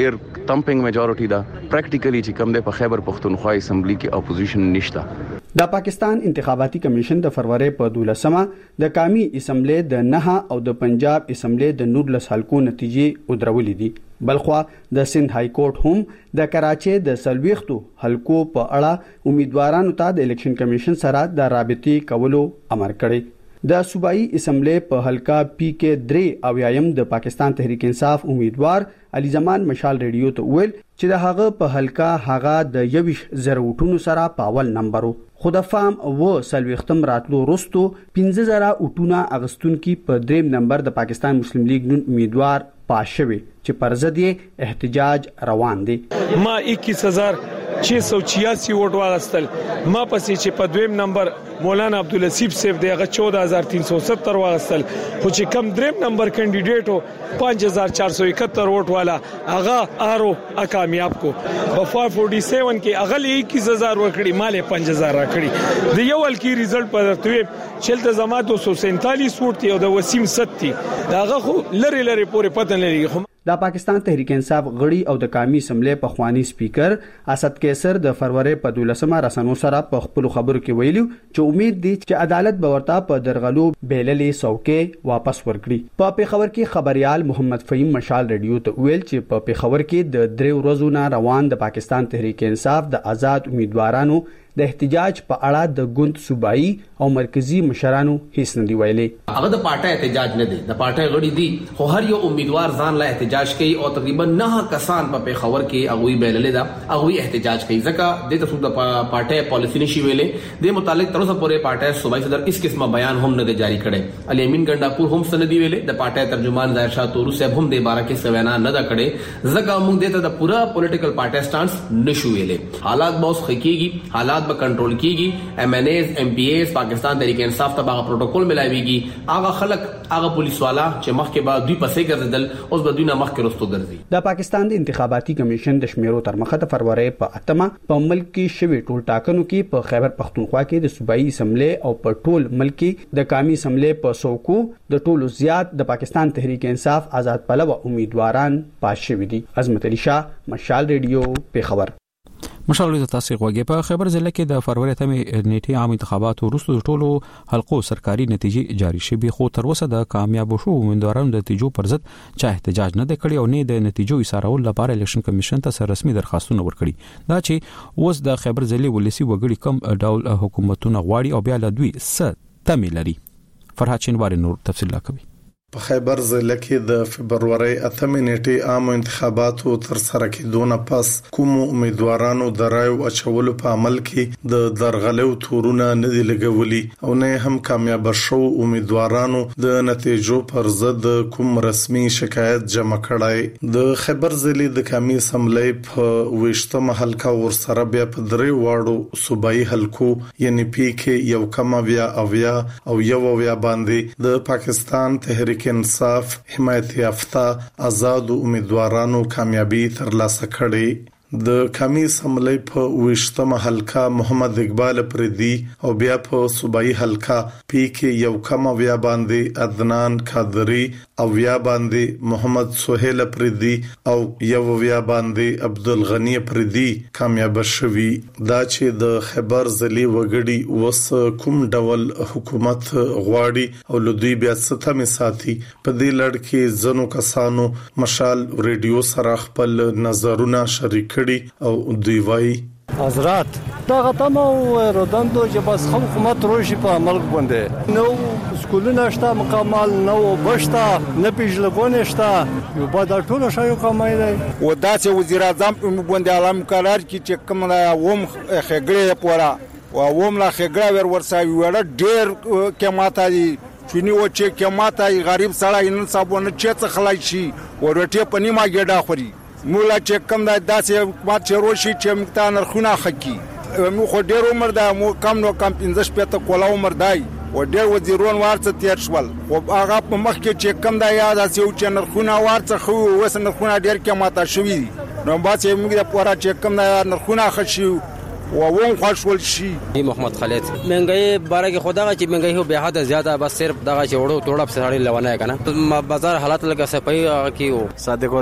تمپینګ میجورټي دا پریکټیکلی چې کم ده په خیبر پختونخوا اسمبلی کې اپوزیشن نشته. د پاکستان انتخاباتي کمیشن د فروری په دولسمه د قومي اسمبلی د نه او د پنجاب اسمبلی د نورلس حلقو نتیجې ودرولې دي. بلخوا د سند های کورټ هم د کراچي د سلويختو حلقو په اړه امیدوارانو ته د الیکشن کمیشن سره د رابطې کولو امر کړی. د صوبایي اسمبلی په حلقه پی کې درې او یایم د پاکستان تحریک انصاف امیدوار علي زمان مشال ریډیو ته ویل چې د هغه په حلقه هغه د یویش زره وټونو سره په اول نمبر وو، خو د فام و سلويختم راتلو رستو پنځه زره وټونه اغستون کې په دریم نمبر د پاکستان مسلم لیگ نون امیدوار پاشوي چې پر ضد یې احتجاج روان دي. ما اکیس ہزار چھ سو چھیاسی ووٹ واغستل، ما پسې چې په دویم نمبر مولانا عبدالحسیب صاحب دی هغه چودہ ہزار تین سو ستر واغستل، خو چې کم دریم نمبر کینډیډیټ او پانچ ہزار چار سو اکہتر ووٹ والا هغه آرو کامیاب کو. په پانچ سو سیالیس کې هغه اکیس ہزار ورکړي، مالې پنځه ہزار راکړي. د یو الکی ریزلټ په درته چلته زما دو سو سینتالیس ووٹ دی او د وسیم ست دی، داغه خو لری لری پورې پته نه لري. د پاکستان تحریک انصاف غړي او د قومي اسمبلی په خواني سپیکر اسد کیسر د فروری په دولسمه رسنو سره په خپل خبرو کې ویلو چې امید دي چې عدالت به ورته په درغلو بیللې سوکې واپس ورکړي. په پیښور کې خبريال محمد فهیم مشال ریډیو ته ویل چې په پیښور کې د درې ورځو نه روان د پاکستان تحریک انصاف د آزاد امیدوارانو د احتجاج په اړه د ګوند صوبایي او مرکزی مشرانو هیڅ نه دی ویلي. هغه د پارټي احتجاج نه دی، د پارټي غړي دي، خو هر یو امیدوار ځان لا احتجاج کوي او تقریبا نه کسان په پیښور کې هغه بیللې ده هغه احتجاج کوي. ځکه د تاسو د پارټي پالیسی نشي ویلې، د متعلق تر اوسه پورې پارټي صوبایي صدر هیڅ قسمه بیان هم نه دی جاری کړي. علي امین ګنداپور هم سندي ویلې، د پارټي ترجمان ظاهر شاه تورو صاحب هم د بارے کې سوینا نه دا کړي. ځکه موږ دته د پورا پولیټیکل پارټي سټانس نشو ویلې. حالات به اوس خکېږي، حالات به کنټرول کیږي. ایم این ایز ایم پی ایز پاکستان تحریک انصاف ته هغه پروتوکول ملاويږي، هغه خلک هغه پولیس والا چې مخکې به دوی پسې ګرځیدل اوس به دوی نه مخکې رستو ګرځي. د پاکستان د انتخاباتي کمیشن د شمیرو تر مخه د فروری په اتمه په ملک کې شوی ټول ټاکنو کې په خیبر پختونخوا کې د صوبایي اسمبلی او په ټول ملک کې د قومي اسمبلی په سوکو د ټولو زیات د پاکستان تحریک انصاف آزاد پلوه امیدواران پاس شوي دي. عظمت علي شاه، مشال ریډیو، پیښور. مشال د تاسو غوږی په خبر ضلع کې د فروری اتمه نیټه عام انتخاباتو وروسته د ټولو حلقو سرکاري نتیجې جاری شوي، خو تر اوسه د کامیاب شو امیدوارانو د نتیجو پر ضد چا احتجاج نه کړی او نه د نتیجو ایثارول لپاره الیکشن کمیشن ته رسمي درخواستونه ورکړي. دا چې اوس د خبر ضلع ولسی وګړي کم ډول حکومتونه غواړي او بیا له دوی ست تمه لري. فرحات شینواری نور تفصیل کوي. په خیبر ضلع کې د فبرवरी اتمه نیټه عام انتخاباتو تر سره کېدونه پس کوم امیدوارانو د رایو اچولو په عمل کې د درغلو تورونه نه دی لګولي او نه هم کامیاب شو امیدوارانو د نتیجو پر ضد کوم رسمي شکایت جمع کړای. د خیبر ضلع د قومي اسمبلی په وشتمه حلقه ور سره بیا په درې واړو صوبایي حلقو یعنی پی کې یو کم بیا اویا او یو بیا باندې د پاکستان تحریک انصاف حمایت یافته آزاد امیدوارانو کامیابی ترلاسه کړې. د قومي اسمبلی په وشتمه حلقه محمد اقبال پردي او بیا په صوبایي حلقه پی کې یو کم بیا باندې عدنان قادری او بیا باندې محمد سہیل پردي او یو بیا باندې عبدالغنی پردي کامیاب شوي. دا چې د خیبر ضلع وګړي وس کوم ډول حکومت غواړي او لدوی بیا ستمه ساتي په دې لړ کې زنو کسانو مشال ریډیو سره خپل نظرونه شریک او دوی وای حضرات دا غتمه رودندو چې بس خو حکومت روشي په عمل باندې نو سکولونه شته مکمل نو بشتا نه پیژلګونه شته یو بعد ټول شایو کمای دی و داسې وزیر اعظم په باندې علم قرار کی چې کوم ووم خګړې پورا و ووم لا خګړې ور ورساوي وړ ډېر کې ماته دي چونی و چې کې ماته غریب سړی نن صاحبونه چې څه خلای شي ورټه پنی ما ګډا خوري مولا چې کم دا داسې ما چې روشي چې مکتا نرخونه خکی مو خو ډیر عمر دا مو کم نو کم پنځه شپته کولا عمر دی و ډیر وزیرون ورڅ تیر شول خو هغه په مخ کې چې کم دا یاد اسیو چې نرخونه ورڅ خو وس نرخونه ډیر کې ماته شوی نو با چې موږ د پورا چې کم دا نرخونه خشي و وون خوشول شي. محمد خالد منګي بارے کې خدا چې منګي هو به حد زیاده بس صرف دغه چې وړو توړه په سړی لونه کنه بازار حالات لګه صفای کیو. صادق الله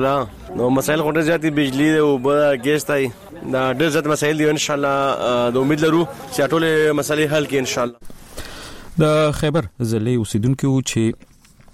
نو مسایل غوډه زیاتې بجلی او ګیس تای دا ډېر زیات مسایل دي ان شاء الله د امید لرو چې ټول مسایل حل کړي ان شاء الله د خیبر ضلع اوسیدونکو چې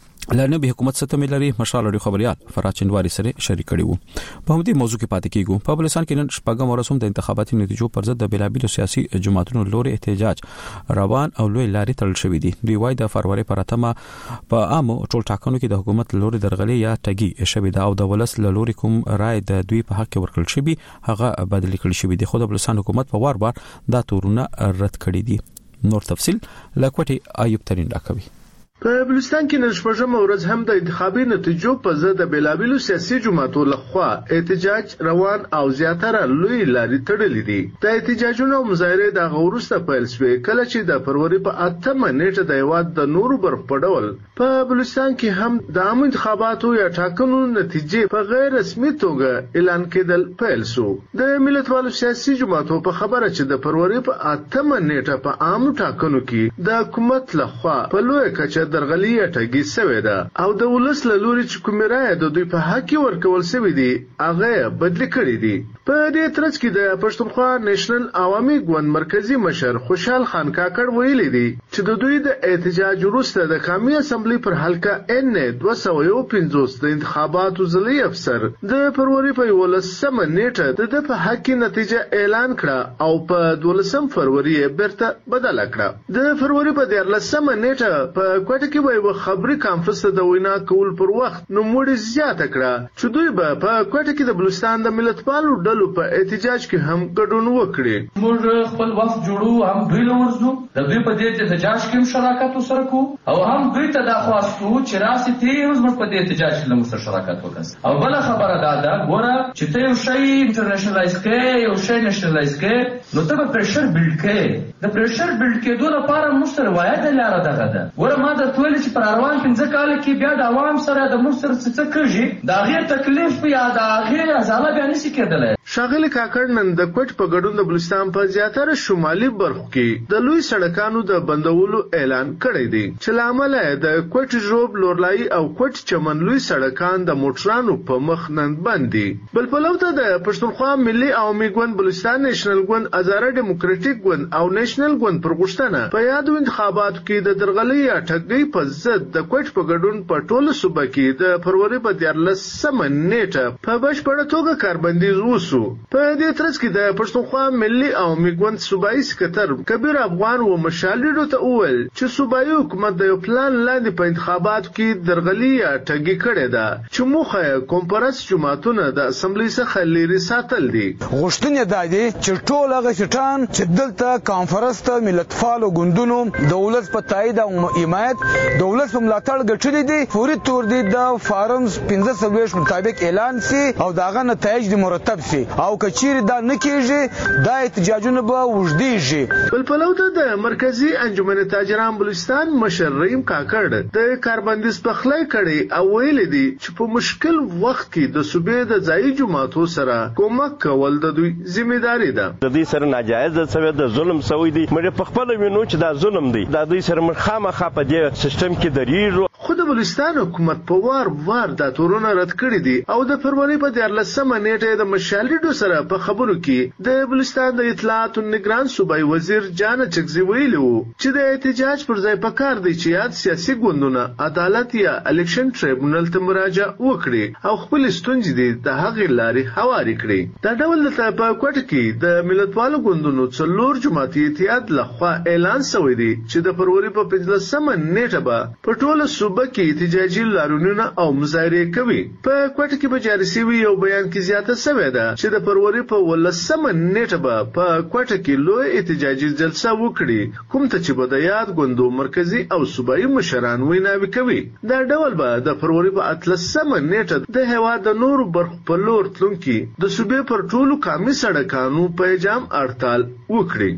لنه به حکومت ستمه لري مشال لري خبريال فرات چندواري سره شریک کړي وو په همدې موضوع کې پاتې کیږو په بلوچستان کې نن شپږم ورځوم د انتخاباتي نتیجو پر ضد د بلابل سیاسي جماعتونو لوري احتجاج روان او لوی لاري تړل شوې دي دی وای د فروری پر اتمه په عامو ټول ټاکنو کې د حکومت لوري درغلي یا ټګي شوې ده او د ولس لوري کوم رائے د دوی په حق ورکړل شوی هغه بدلی کړل شوی دی خو د بلوچستان حکومت په وار بار دا تورونه رد کړی دي نور تفصيل لکوټي ایوب ترين راکوي په بلوچستان کې نن شپږم ورځ هم د انتخابي نتیجو په ضد د بلابل سیاسي جماعتو لخوا احتجاج روان او زیاتره لوی لاري تړلې دي د احتجاجونو مظاهره د غورسته پیل شوې کله چې د فروری په اتمه نیټه د یواد د نورو برخ پډول په بلوچستان کې هم د عام انتخاباتو یا ټاکنو نتیجې په غیر رسمي توګه اعلان کېدل پیل شو د ملتوالو سیاسي جماعتو په خبره چې د فروری په اتمه نیټه په عام ټاکنو کې د حکومت لخوا په لوی کچه درغلي ټګي سوی ده او د ولس له لوري چې کومه رائے د دوی په حق ورکول سوی دي هغه بدلی کړی دي په دې ترڅ کې د پښتونخوا نېشنل عوامي ګوند مرکزی مشر خوشحال خان کاکړ ویلي دي چې د دوی د احتجاج وروسته د قومي اسمبلی پر حلقه ان دوه سوه پنځوس د انتخاباتو ضلعي افسر د فروری په ولسمه نیټه د په حق نتیجه اعلان کړه او په دولسم فروری بیرته بدل کړه د فروری په دیارلسمه نیټه په کې به یو خبري کانفرنس د وینا کول پر وخت نو موږ زیاته کړه چې دوی به په کوټه کې د بلوچستان د ملتپالو ډلو په احتجاج کې هم ګډون وکړي موږ خپل وخت جوړو هم دوی لورځو د دوی په دې احتجاج کې شراکت وسره کو او هم دوی ته دا خواستو چې راسي ته موږ په دې احتجاج کې لمسه شراکت وکړو او بل خبره دا ده ګوره چې ته یو شی انټرنیشنلایز کې یو شی نېشنلایز کې نو ته به پرشر بیلډ کې د پرشر بیلډ کېدو لپاره موږ سره روایت لاره ده ده ګوره ما د ټول چې پر روان پنځه کال کې بیا د عوام سره د موږ سره څه کوي دا غیر تکلیف یا دا غیر ازاله بیان نشي کېدلی شاغلی کاکړ نن د کوټ په ګډون د بلوچستان په زیاتره شمالي برخو کې د لوی سړکانو د بندولو اعلان کړی دی چې لامل د کوټ جوب لورلای او کوټ چمن لوی سړکان د موټرانو په مخ نن باندې بل په لوته د پښتونخوا ملي عوامي ګوند بلوچستان نېشنل ګوند آزاد ډیموکراټیک ګوند او نېشنل ګوند پر غوښتنه په یادو انتخاباتو کې د درغلي یا ټګۍ په ضد د کوټ په ګډون په ټوله صوبه کې د فروری په دیارلسمه نیټه په بشپړه توګه کاربندیز وسو په دې ترڅ کې د پښتونخوا ملي عوامي ګوند صوبایي سکتر کبیر افغان و مشالډو ته وویل چې صوبایي حکومت د یو پلان لاندې په انتخاباتو کې درغلي یا ټګي کړې ده چې موخه کونفرنس جماعتونه د اسمبلی څخه لري ساتل دي غوښتنه ده چې ټول هغه شټان چې دلته کانفرنس ته ملتفالو ګوندونو دولت په تایید او حمایت دولت په ملاتړ غټلې دي فوري تور دي د فارمز پنځه سوه مطابق اعلان سي او داغه نتایج د مرتب سي او کچیر دا نکیږي دا احتجاجونه به وژديږي بل په لوته د مرکزی انجمن تاجران بلوچستان مشر رحیم کاکړ د کاربندیز په خلای کړي او ویل دي چې په مشکل وخت کې د صوبې د ځای جماعتو سره کومک کول د دوی ځمېداري ده د دې سره ناجایز سوي د ظلم سوي دي مې په خپل وینو چې دا ظلم دی د دوی سره مخامه په دې سیستم کې دریږي خو د بلوچستان حکومت په وار وار د تورونه رد کړی دي او د فروری په دیارلسمه نیټه د مشالډو سره په خبرو کې د بلوچستان د اطلاعات او نگران صوبایي وزیر جان چکزي ویلو چې د احتجاج پر ځای پکار دی چې یاد سیاسي ګوندونه عدالت یا الیکشن ټریبونل ته مراجعه وکړي او خپل ستونزې دي د هغې لارې هواري کړي دا ډول د په کوټه کې د ملتوالو ګوندونو څلور جماعتي اتحاد لخوا اعلان شوی دی چې د فروری په پنځلسمه نیټه به په ټوله صوبه کې احتجاجي لارونونه او مظاهرې کوي په کوټه کې به جاري شوی یو بیان کې زیاته شوې ده چې د فروری په ولسمه نیټه به په کوټه کې لوی احتجاجي جلسه وکړي کوم ته چې به د یاد ګوندو مرکزی او صوبایي مشران ویناوي کوي دا ډول به د فروری په اتلسمه نیټه د هوا د نور برخ په لور تلونکي د صوبې پر ټولو قومي سړکانو په جام هړتال وکړي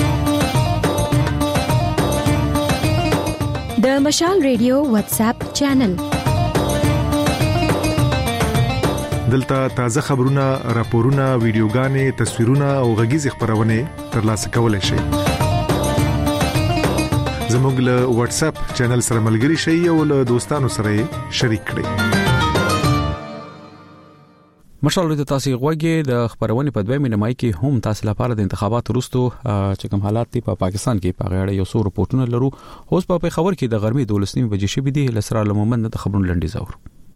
د مشال ریډیو واتس اپ چینل دلته تازه خبرونه راپورونه ویډیوګانې تصویرونه او غږیز خبرونه ترلاسه کولای شئ زموږ له واتس اپ چینل سره ملګري شئ او له دوستانو سره شریک کړئ مشال د تاسو غوږی د خبرونه په دویمه نیمای کې هم تاسو لپاره د انتخاباتو وروسته چې کوم حالات په پاکستان کې په غاړه یو څو رپورټونه لرو. اوس په خبر کې د غرمې دولسنی بجې شوې دي. لسرا لمومن د خبرونو لنډی زور.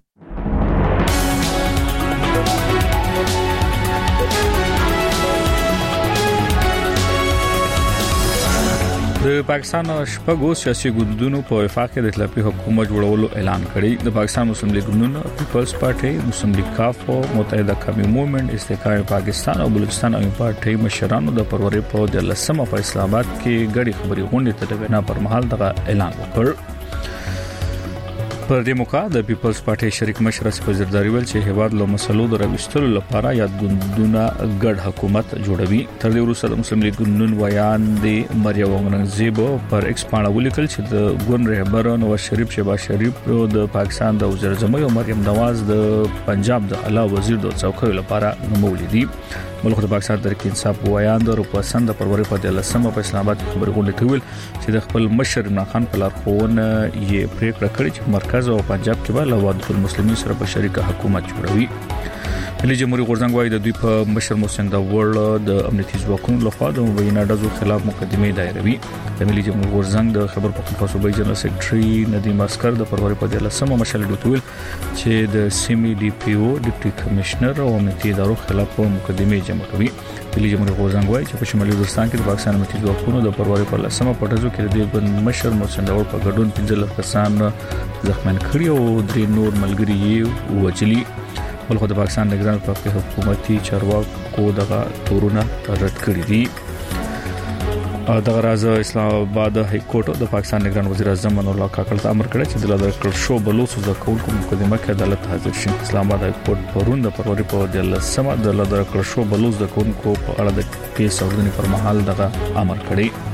د پاکستان شپږو سیاسي ګوندونو په وفاق کې د ائتلافي حکومت جوړولو اعلان کړی. د پاکستان مسلم لیگ ګوند، پیپلز پارټي، مسلم لیگ کاف او متحده قومي موومېنټ، استقلال پاکستان او بلوچستان قومي پارټي مشرانو د پروري په د لسمه په اسلام آباد کې غړي خبري غونډه ته د وینا پر مهال دغه اعلان وکړ. پر دې موقع د پیپلز پارټي شریک مشر اسف زرداری ویل چې هیواد له مسلو د راوستلو لپاره یاد ګوندونه ګډ حکومت جوړوي. تر دې وروسته د مسلم لیگ ګوند ویان دی مریم اورنګزیب پر ایکس باندې ولیکل چې د ګوند رهبر نواز شریف شهباز شریف د پاکستان د وزیر اعظم او مریم نواز د پنجاب د اعلی وزیر د څوکۍ لپاره نومول دي. ملک د پاکستان تحریک انصاف ویان د روپسند د پروري په لسمه په اسلام آباد کې خبرګون لیکل چې د خپل مشر عمران خان په لارښوونه یې پریکړه کړې چې مرکز او پنجاب کې به له وحدت المسلمین سره په شریکه حکومت جوړوي. ملي جمهوریت غورځنګ وايي د دوی په مشر محسن داور د امنیتي ځواکونو لخوا د مبینه ډزو خلاف مقدمه دایروي. د ملي جمهوریت غورځنګ د خبر پښتونخوا صوبایي جنرال سیکریټري ندیم اسکر د پروري په لسمه مشال ډوتویل چې د سیمي ډي پی او ډیپټي کمشنر او امنیتي ادارو خلاف مقدمه جمع کوي. ملي جمهوریت غورځنګ وايي چې په شمالي وزیرستان کې د پاکستان امنیتي ځواکونو د پروري په لسمه پټزو کې د ګوند مشر محسن داور په ګډون پنځه کسان زخمیان کړي او درې نور ملګري یې وچلي. ولخوا د پاکستان نگران په حکومتي چارواکو دغه تورونه رد کړی دي. دغه راز اسلام آباد های کورټ د پاکستان نگران وزیر اعظم منور الله کاکړ ته امر کړی چې د لادر کړ شو بلوچ د کونکو مقدمه کې عدالت حاضر شي. اسلام آباد های کورټ پرون د پروري په د لسمه د لادر کړ شو بلوچ د کونکو په اړه د کیس اوردنې پر مهال دغه امر کړی.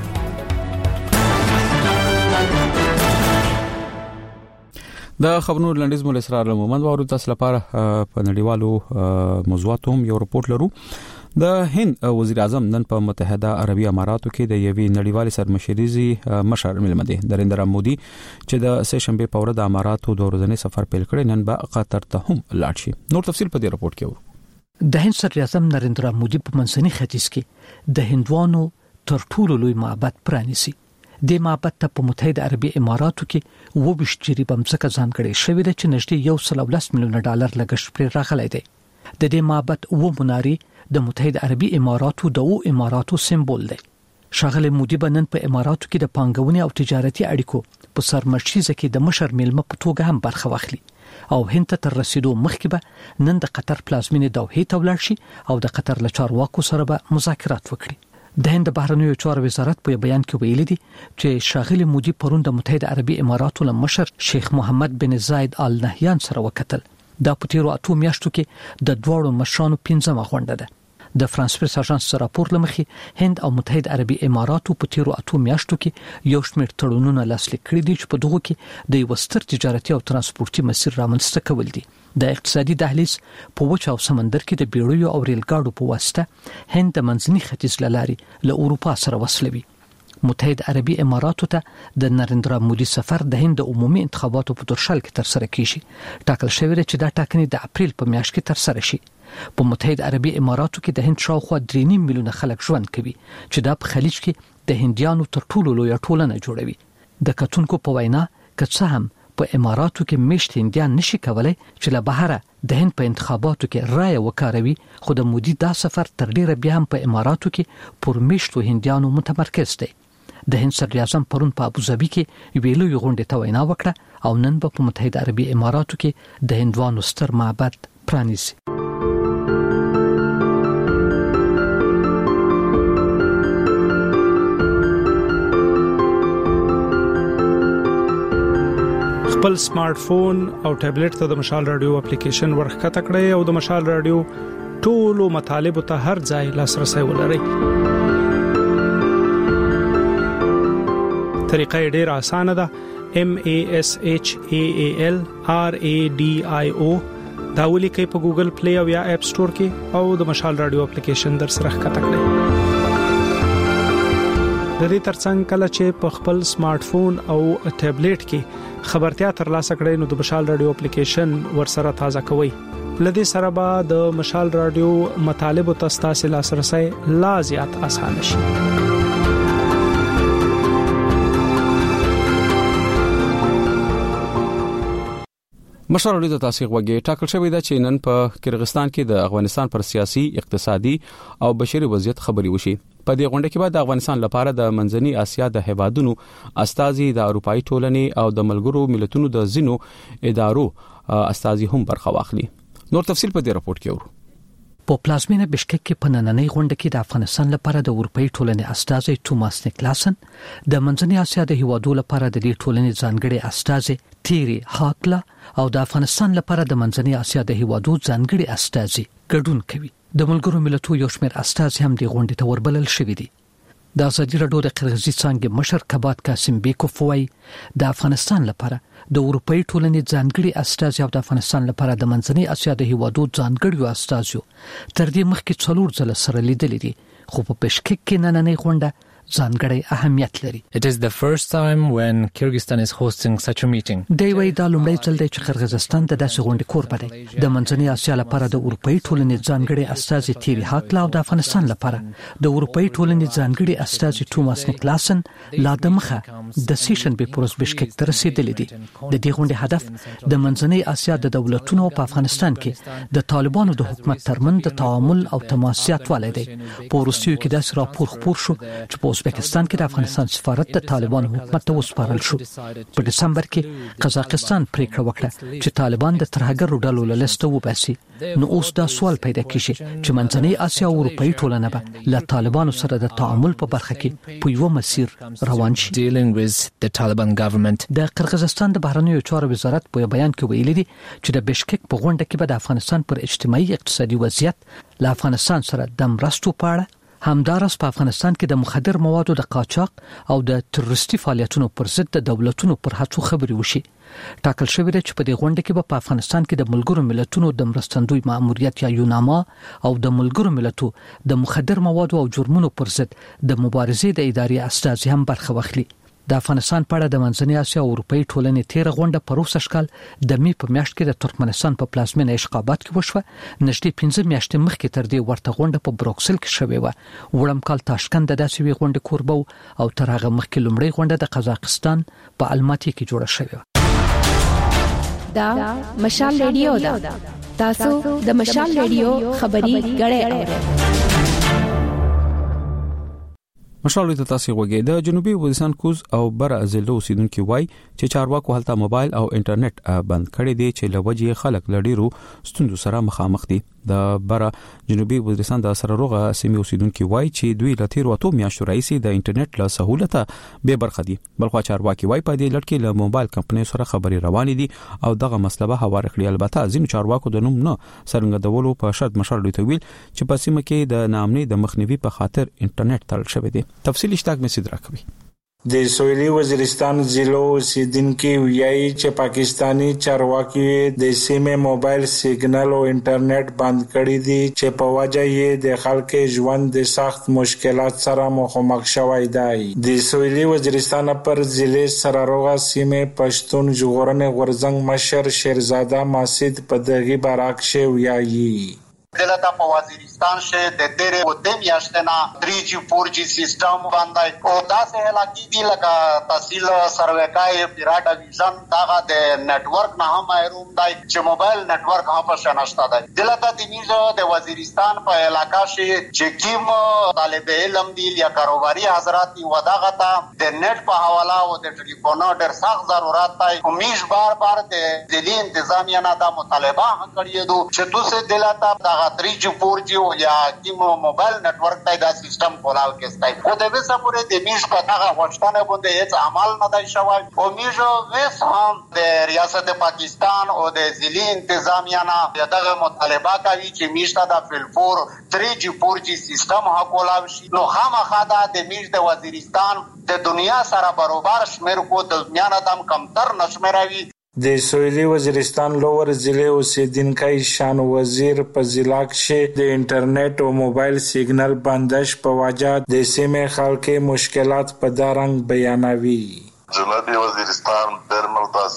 د خبرونو لنډیز مول اسرار لمومن وارو تاسو لپاره په نړیوالو موضوعاتو یو رپورت لرو. د هند وزیر اعظم نن په متحده عربی اماراتو کې د یوې نړیوالې سرمشریزي مشر ملمده نریندرا مودي چې د سه شنبه په ورځ د اماراتو د ورځنی سفر پیل کړي نن به قطر ته هم لاړ شي. نور تفصیل په دې رپورت کې ورو. د هند صدر اعظم نریندرا مودي په منځني ختیځ کې د هندوانو تر ټولو لوی معبد پرانیسي. د معبد ته په متحده عربی اماراتو کې و بشتري بمځکه ځان کړي شوې ده چې نږدې یو سل او لس میلیون ډالر لګښت پر راغلی دی. د دې معبد و مناري د متحده عربی اماراتو د او اماراتو سمبول دی. شاغله مودي بنن په اماراتو کې د پانګونې او تجارتي اړیکو په سرمشریزه کې د مشر میلمه په توګه هم برخه واخلي او هند ته تر رسیدو مخکې به نن د قطر پلازمینې دوحې ته ولاړ شي او د قطر له چارواکو سره به مذاکرات وکړي. د هند بهرنیو چارو وزارت په بیان کې ویلي دي چې شاغله مودي پرون د متحده عربی اماراتو له مشر شیخ محمد بن زاید آل نهیان سره وکتل. دا په تیرو اته میاشتو کې د دوړو مشرانو پنځمه غونډه ده. د فرانس پریس اژانس راپور لمخې هند او متحده عربی اماراتو په تیرو اته میاشتو کې یو شمېر تړونونه لاسلیک کړي دي چې په دغه کې د یو ستر تجارتي او ترانسپورتي مسیر رامنځته کول دي. د اقتصادي دهلیز په وچ او سمندر کې د بیړیو او ریل ګاډو په واسطه هند د منځني ختیځ لاري له اروپا سره وصلوي. متحده عربی اماراتو ته د نریندرا مودي سفر د هند عمومي انتخاباتو په ترشل کې تر سره کیږي. ټاکل شوی دی چې دا ټاکنې د اپریل په میاشت کې تر سره شي. په متحده عربی اماراتو کې د هند شاوخوا درې نیم میلیونه خلک ژوند کوي چې دا په خلیج کې د هندیانو تر ټولو لوی ټولنه جوړوي. د کتونکو په وینا که څه هم په اماراتو کې مشت هندیان نشي کولای چې له بهره د هند په انتخاباتو کې رائے وکاروي، خو د مودي دا سفر تر ډیره بیا هم په اماراتو کې پر مشتو هندیانو متمرکز دی. د هند صدر اعظم پرون په ابوظبي کې ویلو یو غونډه ته وینا وکړه او نن په متحده عربی اماراتو کې د هندوانو ستر معبد پرانیسي. خپل سمارټ فون او ټابلیټ ته د مشال رادیو اپلیکیشن ورخکته کړئ او د مشال رادیو ټولو مطالبه ته هر ځای لاسرسي ولرئ. طریقه ډیره اسانه ده. M A S H A A L R A D I O دا ولیکئ په ګوګل پلی او یا اپ سٹور کې او د مشال رادیو اپلیکیشن در سره ښکته کړئ. د دې ترڅنګ کله چې په خپل سمارټ فون او ټابلیټ کې خبرتیا ترلاسه کړئ نو د مشال رادیو اپلیکیشن ورسره تازه کوئ. لدې سره به د مشال رادیو مطالب او تاسو لاسرسي لا زیات آسان شي. مشال رادیو د تاسو غوږی ټاکل شوی دا چې نن په کرغستان کې د افغانستان پر سیاسي، اقتصادي او بشري وضعیت خبري وشي. په دې غونډه کې به د افغانستان لپاره د منځني اسیا د هیوادونو استازي، د اروپאי ټولنې او د ملګرو ملتونو د زینو ادارو استازي هم برخه واخلي. نور تفصیل په دې راپورټ کې ورو. په پلازمینه بشکک کې په نننۍ غونډه کې د افغانستان لپاره د اروپאי ټولنې استازي توماس نیکلاسن، د منځني اسیا د هیوادو لپاره د دې ټولنې ځانګړي استازي تیری هاکلا او د افغانستان لپاره د منځني اسیا د هیوادو ځانګړي استازي ګډون کوي. د ملګرو ملتونو یو شمېر استازي هم د غونډې ته وربلل شوي دي. د ازادي راډیو د قرغیزي څنګه مشر کبات قاسم بیکوف وایي د افغانستان لپاره د اروپאי ټولنې ځانګړي استازي او د افغانستان لپاره د منځني اسیا د هیوادو ځانګړي استازي تر دې مخکې څلور ځله سره لیدلې دي، خو په بشکک کې نننۍ غونډه ځانګړی اهمیت لري. It is the first time when Kyrgyzstan is hosting such a meeting. دی وی دا لومړی ځل دی چې قرغیزستان د داسې غونډې کوربه دی. د منځني اسیا لپاره د اروپאי ټولنې ځانګړي استازي تیری هاکلا او د افغانستان لپاره د اروپאי ټولنې ځانګړي استازي توماس نیکلاسن لا د مخه د سیشن به پروس بشکک ته رسیدلی دي. د دې غونډې هدف د منځني اسیا د دولتونو په افغانستان کې د طالبانو د حکومت ترمن د تعامل او تماسیات والي دی. په روسیو کې داس راپور خپور شو چې په ازبکستان کې د افغانستان سفارت د طالبانو حکومت ته وسپارل شو. په دسمبر کې قزاقستان پریکړه وکړه چې طالبان د ترهګرو ډلو له لسته وباسي. نو اوس دا سوال پیدا کیږي چې منځنۍ اسیا او اروپאי ټولنه به له طالبانو سره د تعامل په برخه کې په یو مسیر روان شي. Dealing with the Taliban government. د قرغیزستان د بهرنیو چارو وزارت په بیان کې ویلي دي چې د بشکک په غونډه کې به د افغانستان پر اجتماعي اقتصادي وضعیت له افغانستان سره د مرستو په اړه، همدارس په افغانستان کې د مخدر موادو د قاچاق او د تروریستي فعالیتونو پر ضد د دولتونو پر هڅو خبري وشي. ټاکل شوی دی چې په دې غونډه کې به په افغانستان کې د ملګرو ملتونو د مرستندوی ماموریت یا یوناما او د ملګرو ملتونو د مخدر موادو او جرمونو پر ضد د مبارزې د ادارې استازي هم برخه واخلي. د افغانستان په اړه د منځني اسیا او اروپאי ټولنې تیر غونډه په روسي اشکال د می په میاشت کې د ترکمنستان په پلازمینه اشقابات کې وشوه. نږدې پنځه میاشتې مخکې تر دې ورته غونډه په بروکسل کې شوې و. وړم کال تاشکند د داسې وی غونډه کوربه او تر هغه مخکې لومړی غونډه د قزاقستان په الماتي کې جوړه شوې. دا مشال ریډیو دا تاسو د مشال ریډیو خبري غړې اورئ. مشال د تاسو غوږی د جنوبي وزیرستان کوز او بر ازلو اوسیدونکو وای چې چارواکو هلته موبایل او انټرنیټ بند کړی دی چې لوجه خلک لډیرو ستوندو سره مخامخ دي. د بر جنوبي وزیرستان د سرروغه سیمې اوسیدونکو وای چې دوی لتیر وته میاشتو رئیس د انټرنیټ له سہولت به برخه دي. بلخو چارواکي وای په دې لړ کې له موبایل کمپنۍ سره خبري روان دي او دغه مسله به هوار کړی. البته ځینو چارواکو د نوم نه څرګندولو په شرط مشال دوی تویل چې په سیمه کې د نامنۍ د مخنیوي په خاطر انټرنیټ تړل شوی دی. تفصیل اشتاق میں سید راکوي. د سویلي وزیرستان ضلع اوسیدونکو ویایي چې پاکستانی چارواکي د سیمې موبایل سیګنل او انټرنیټ بند کړی دي چې په وجه یې د خلکو ژوند د سخت مشکلات سره مخامخ شوی دی. د سویلي وزیرستان پر ضلع سرروغه سیمې پښتون ژغورنې غورځنګ مشر شیرزاده ماسید په دغه برعکس ویایي دلته په وزیرستان شه د تیرې او د میاشتنا تھری جی فور جی سیستم باندې او داسې علاقې دي لکه تحصیل سروکای پیراټ ډیویژن داغه د نتورک نه هم محروم دی چې موبایل نتورک هم په شناشته دی. دلته د نیزه د وزیرستان په علاقې شه چې کیم طالب علم دي یا کاروباري حضرات دی وداغه ته د نت په حواله او د ټلیفون ډېر سخت ضرورت دی. کومیش بار بار د ځلې انتظامیه نه د مطالبه کړی دو چې تاسو دلته تھری جی فور جی یا کیم موبایل نتورک ته دا سیستم کولاو کېستای خو د وسه پورې د میش په هغه وښتنه باندې هیڅ عمل نه دی شوی او میش وس هم د ریاست پاکستان او د ځلې انتظامیه نه دغه مطالبه کوي چې میش ته د فلفور تھری جی فور جی سیستم ها کولاو شي. نو خامخا د میش د وزیرستان د دنیا سره برابر شمیر کو د دنیا نه دم کمتر نشمروي. د سویلي وزیرستان لوور ضلع اوسیدونکو شان وزیر په ضلع کې د انټرنیټ او موبایل سیګنل بندش په وجه د سیمې خلکو مشکلات په دارنګ بیانوي. جنوبی وزیرستان در ملتاز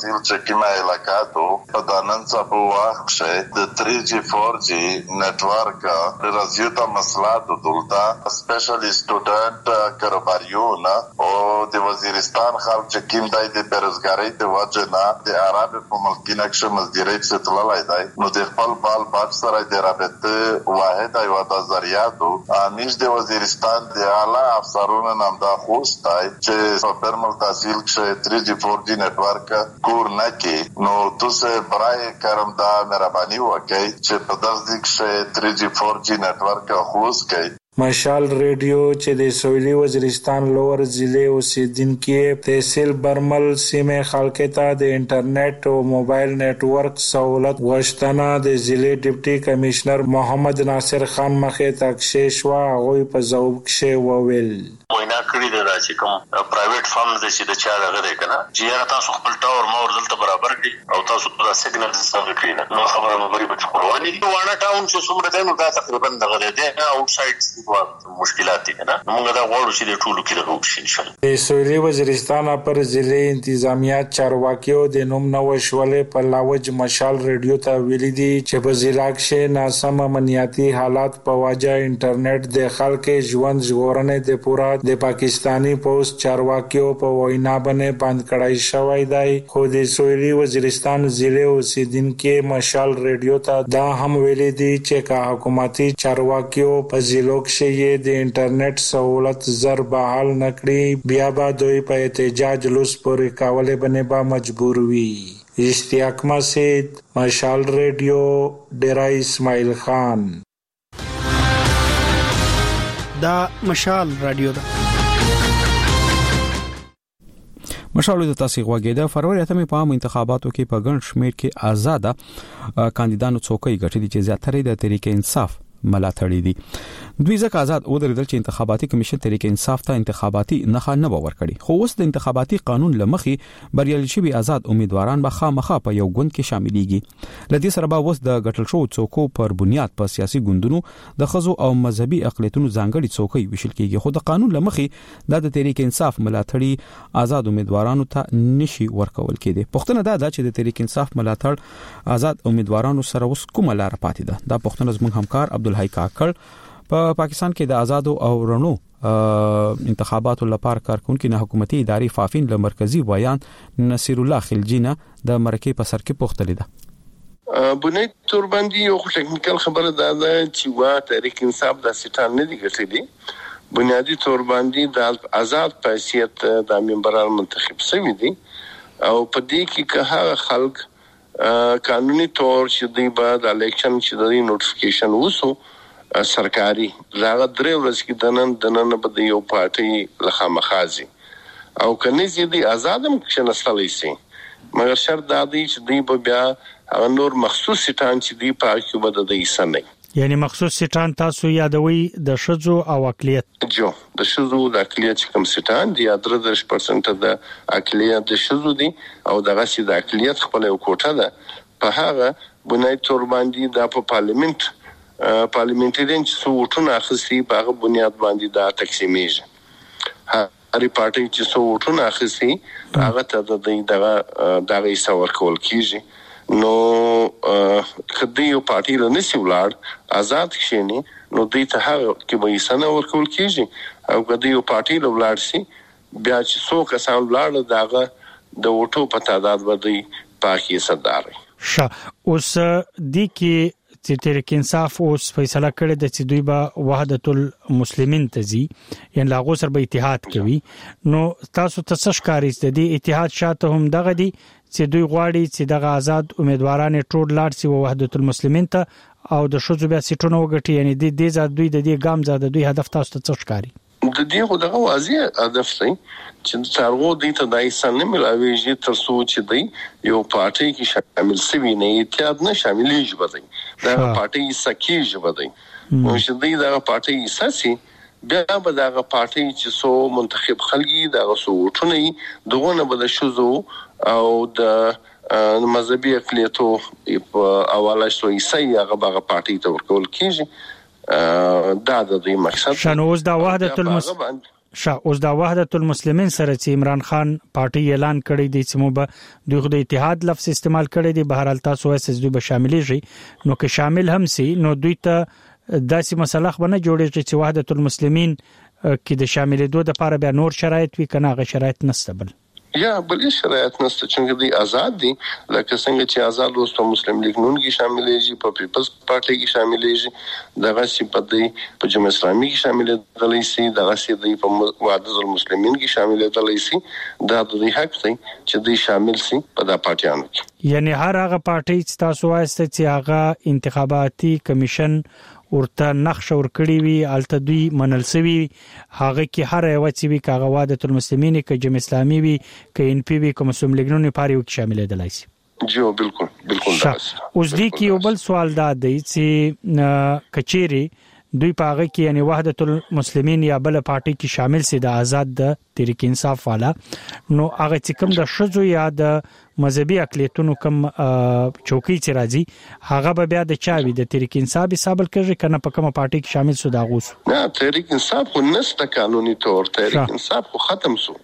تحصیل چې کیما علاقاتو په دانن صاحب واخشه د تھری جی فور جی نتورک د رازیوتا مسلات دولتا سپیشلی سټوډنټ کاروباریون او د وزیرستان خلک چې کیم دای د بیروزګاری د وجه نه د عرب په ملکینه کې مزدوري څه تللای دی نو د خپل بال بچ سره د رابطه واحد ایو د ذریعاتو امیش د وزیرستان د اعلی افسرانو نام دا خوستای چې سپر مل تحصیل کې تھری جی فور جی نتورک کور نه کې نو تاسو برای کرم دا مهرباني وکړئ چې په داسې کې تھری جی فور جی نتورک خوست کې مشال ریډیو چې د سویلي وزیرستان لوور ضلع اوسیدونکو تحصیل برمل سیمه خلکو ته د انټرنیټ او موبایل نتورک سہولت غوښتنه د ضلع ډیپټي کمشنر محمد ناصر خان مخې ته کښې شو هغه په ځواب کې وویل وینا کړی دی چې کوم پرایویټ فارم د چې د چا دغه دی کنه چې تاسو خپل ټاور مور دلته برابر کړي او تاسو په سیګنل سیستم کې نو خبره مو بری په قرباني وانا ټاون چې څومره دی نو دا تقریبا دغه دی اوټ ساید مشکلات دي کنه موږ دا غواړو چې د ټولو کې د وښین شي د سویلي وزیرستان پر ضلع انتظامیه چارواکیو د نوم نو شولې په لاوج مشال ریډیو ته ویلي دي چې په ضلع کې ناسم امنیتي حالات په وجه انټرنیټ د خلکو ژوند ژغورنې د پورا د پاکستانی پوسټ چارواکیو په وینا باندې بند کړای شوی دی خو د سویلي وزیرستان ضلع اوسیدونکو مشال ریډیو ته دا هم ویلي دي چې کا حکومتي چارواکیو په ضلع کې د انټرنیټ سہولت زر بحال نکړي بیا به دوی په احتجاج لوس پورې کولې باندې به مجبور وي اشتیاق مسعود مشال ریډیو ډیرا اسماعیل خان دا مشال رادیو ده مشال د تاسو غوګیده فروری اتمه په عام انتخاباتو کې په ګڼ شمېر کې آزاده کاندیدانو څوکۍ ګټلې چې زیاتره د تحریک انصاف ملاتړي دي دوی ځکه آزاد ودرېدل چې انتخاباتي کمیشن تحریک انصاف ته انتخاباتي نخښه نه باور کړي خو اوس د انتخاباتي قانون لمخې بریالي شوي آزاد امیدواران به خامخا په یو ګوند کې شاملېږي لدې سره به اوس د ګټل شو څوکو پر بنیاد په سیاسي ګوندونو د خزو او مذهبي اقلیتونو ځانګړي څوکۍ وشل کېږي خو د قانون لمخې د تحریک انصاف ملاتړي آزاد امیدوارانو ته نشي ورکول کېدي پښتنه دا ده چې د تحریک انصاف ملاتړ آزاد امیدوارانو سره اوس کومه لار پاتې ده دا پښتنه زموږ همکار عبدالحی کاکړ په پا پاکستان کې د آزادو او رڼو انتخاباتو لپاره کارکونکو نه حکومتي ادارې فافین له مرکزی بیان نصیر الله خلجینه د مرکې په سر کې پوښتنه ده بنیاد تور باندې یو ټیکنیکل خبره ده چې وا تحریک انصاف د سټان نه دي ګټلي بنیادی تور باندې د آزاد حیثیت د ممبران منتخب شوی دي او په دې کې که هغه خلک قانوني تور چې دی بعد الیکشن چې د نوټیفیکیشن وسو سرکاري راغ درې ورځې کې دنن دنن په یو پارټي لخوا مخازي او کني چې دی آزادم کښنستلې سي مګر شرط دا دی چې دی بیا نور مخصوص سټان چې دی پارټي بده د ایسنې یعنی مخصوص سټان تاسو یادوي د شذو او اقلیت جو د شذو د اقلیت کوم سټان دی درې پرسنټ د اقلیت د شذو دی او دغه سي د اقلیت خپل یو کوټه ده په هغه بنیاد تور باندې د په پارلیمنت پارلیمنټریان چې څوټونه اخستي په هغه بنیاد باندې دا تقسیمېږي هرې پارټي چې څوټونه اخستي هغه ته د دغه دغه حصہ ورکول کیږي نو کدی یو پارټي له نسی ولاړ آزاد شینی نو دوی ته هغه کې به حصہ نه ورکول کیږي او کدی یو پارټي له ولاړ سي بیا چې څو کسان ولاړ دغه د وټو په تعداد باندې پاکي صدر ش اوس د کې چې تحریک انصاف اوس فیصله کړې ده چې دوی به وحدت المسلمین تزي یعنی لاغو سره به اتحاد کوي نو تاسو ته څه ښکاري چې د اتحاد شاته هم دغه دي چې دوی غواړي چې دغه آزاد امیدواران ټول لاړ سي وحدت المسلمین ته او د شذو بیا سیټونو وګټي یعنی د دې ځاد دوی د دې ګام زاده دوی هدف تاسو ته څه ښکاري د دې خو دغه واضح هدف دی چې څارغو دي ته دای سن ملاويږي تر څو چې دی یو پارټي کې شامل سوي نه اتحاد نه شاملېږي بده دا پارټي سکیږي بده نو چې دی دا پارټي اساسي بیا به دا پارټي چې سو منتخب خلګي دا سو ټونه دغه به د شذو او د مذهبي اقلیتو په اواله شو ایسای هغه به پارټي ته ورکول کیږي دا د دې مقصد شنوز دا وحدت المسلمین شاه اوس د وحدت المسلمین سره چې عمران خان پارټي اعلان کړی دی چې مو به دوی د اتحاد لفظ استعمال کړی دی، بهر حال تاسو اساس دوی به شاملې شي، نو که شامل هم سي نو دوی ته داسې مسله خبره جوړیږي چې وحدت المسلمین کې د شاملېدو لپاره به نور شرایط وي کنه غو شرایط نشته بل یا بل شرایط نشته چې دی آزاد دي، لکه څنګه چې آزاد اوس په مسلم لیگ نون کې شاملېږي، په پیپلز پارټي کې شاملېږي، دغه سی په دی په جمهوریت اسلامي کې شاملېدلی شي، دغه سی دی په وحدت المسلمین کې شاملېدلی شي، دا د حق دی چې دی شامل شي په دا پارټیانو کې. یعنی هر هغه پارټي چې تاسو وایسته چې هغه انتخاباتي کمیشن ورته نقش ورکړی وي الته دوی منل سوي، هغه کې هر یو چې وی کاغه وحدت المسلمین کې جمهوریت اسلامي وي کې ان پی وی کوم مسلم لیګونو پاره وي شامل دي شي. جو بالکل بالکل دا اوس دي کې یو بل سوال دا دی چې کچيري دوی پاغه کې یعنی وحدت المسلمین یا بل پارټي کې شامل سي د آزاد د تحریک انصاف والا، نو هغه چې کوم د شذو یا د مذهبي اقلیتونو کوم چوکۍ چې راځي هغه به بیا د چاوي د تحریک انصاف حساب کوي کنه په کومه پارټي کې شامل سو دا غوس نه تحریک انصاف خو نسته قانوني تور تحریک انصاف خو ختم سو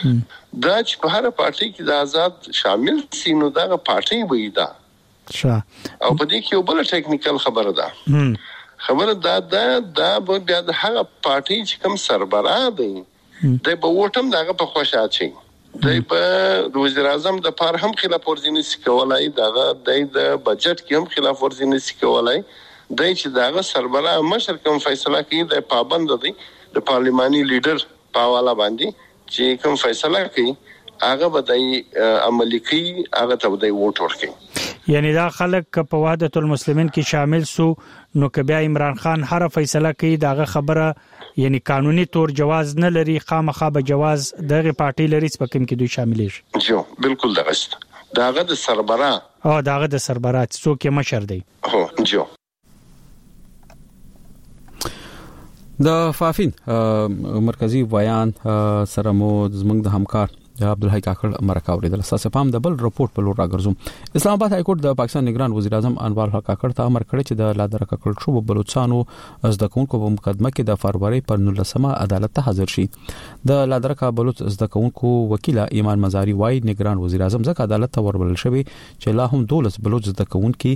دا چې په هر پارټي کې د آزاد شامل سي نو دا پارټي وي دا ښه او په دې کې یو بل ټیکنیکل خبره ده خبره دا دا دا به بیا د هغه پارټي چې کوم سربراه دی د به وټم دغه په خوشاله شي د په وزیر اعظم د پاره هم خلاف ورزي نشي کولای، دغه د بجټ کې هم خلاف ورزي نشي کولای، د چې دغه سربراه مشر کوم فیصله کوي د پابند دی د پارلماني لیډر په حواله باندې چې کوم فیصله کوي هغه به د عملي کوي، هغه ته د ووټ ورکوي. یعنی دا خلک په وحدت المسلمین کې شامل سو نو که بیا عمران خان هر فیصله کوي داغه خبره یعنی قانوني تور جواز نه لري، خامخا به جواز دغه پارټي لري چې په کوم کې دوی شامل شي. جو بالکل دغه داغه د سربراه او داغه د سربراه څوک یې مشر دی. هو جو د فافین مرکزی ویان سره مو زمنګ د همکار عبدالحی کاکړ مرکه اوریدل. اساس پام د بل رپورت په لور راګرځم. اسلام آباد های کورټ د پاکستان نگران وزیر اعظم انوار الحق کاکړ ته امر کړی چې د لادر کاکړ شو بلوچستانو از د کونکو په مقدمه کې د فروری پر نولسمه عدالت ته حاضر شي. د لادر کا بلوچ از د کونکو وکیل ایمان مزاری وای نگران وزیر اعظم ځکه عدالت ته وربلل شوی چې لا هم دولس بلوچ د کونکو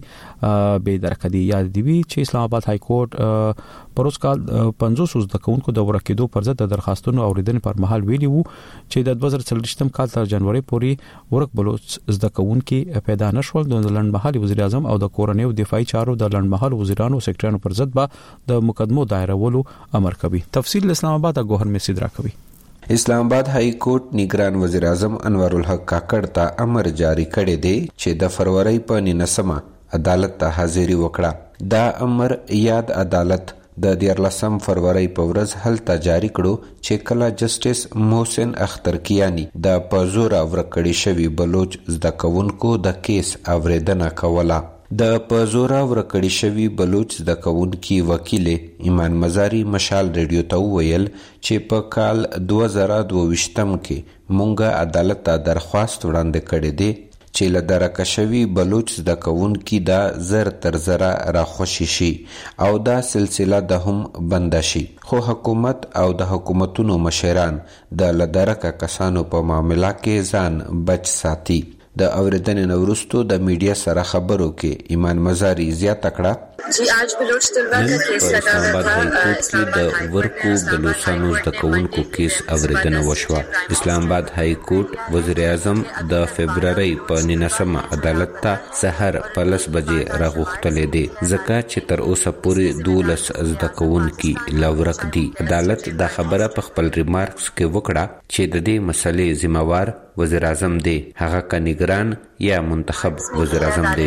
به درکدي یاد دی چې اسلام آباد های کورټ پروس کال پنځوس د کونکو د ورکېدو پر ضد د درخواستونو اوریدنې پر مهال ویلي وو چې د دوه زره څلوېښتم کال تر جنوري پورې ورک بلوچ زده کوونکي پیدا نشول. د لړنمحلي وزیر اعظم او د کورنۍ او دفاعي چارو د لړنمحل وزیرانو او سیکریټریانو پر ضد به د مقدمو دایرولو امر کوي. تفصیل اسلام آباد غوهر میسید را کوي. اسلام آباد های کورټ نگران وزیر اعظم انوار الحق کاکړ ته امر جاری کړی دی چې د فروری په نولسمه عدالت ته حاضری وکړه. دا امر یاد عدالت د دیارلسم فروری په ورځ هلته جاری کړو چې کله جسټیس محسن اختر کیانی د پزورا ورکړی شوی بلوچ زده کوونکو د کیس اوریدنه کوله. د پزورا ورکړی شوی بلوچ زده کوونکی وکیل ایمان مزاری مشال ریډیو ته ویل چې په کال دوه زره دوه ویشتم کې مونږه عدالت ته درخواست وړاندې کړې دي چې له درکه شوی بلوچ زده کوونکي دا زر تر زره راخوشي شي او دا سلسله د هم بند شي، خو حکومت او د حکومتونو مشران د لدرکه کسانو په معاملې کې ځان بچ ساتي. د اوریدنې نورستو د میډیا سره خبرو کې ایمان مزاری زیاته کړه जी आज बलूच तलबा का केस लगा हुआ था اسلام آباد های کورټ کې د بلوچستانو زده کوونکو کیس اوریدنه وشوه. اسلام آباد های کورټ وزیر اعظم د فبرवरी په نولسمه عدالت ته سحر په لس بجې راغوښتلې دي ځکه چې تر اوسه پورې دولس زده کوونکي لورک دي. عدالت دا خبره په خپل ریمارکس کې وکړه چې د دې مسلې ذمہوار وزیر اعظم دی، هغه کا نگران یا منتخب وزیر اعظم دی.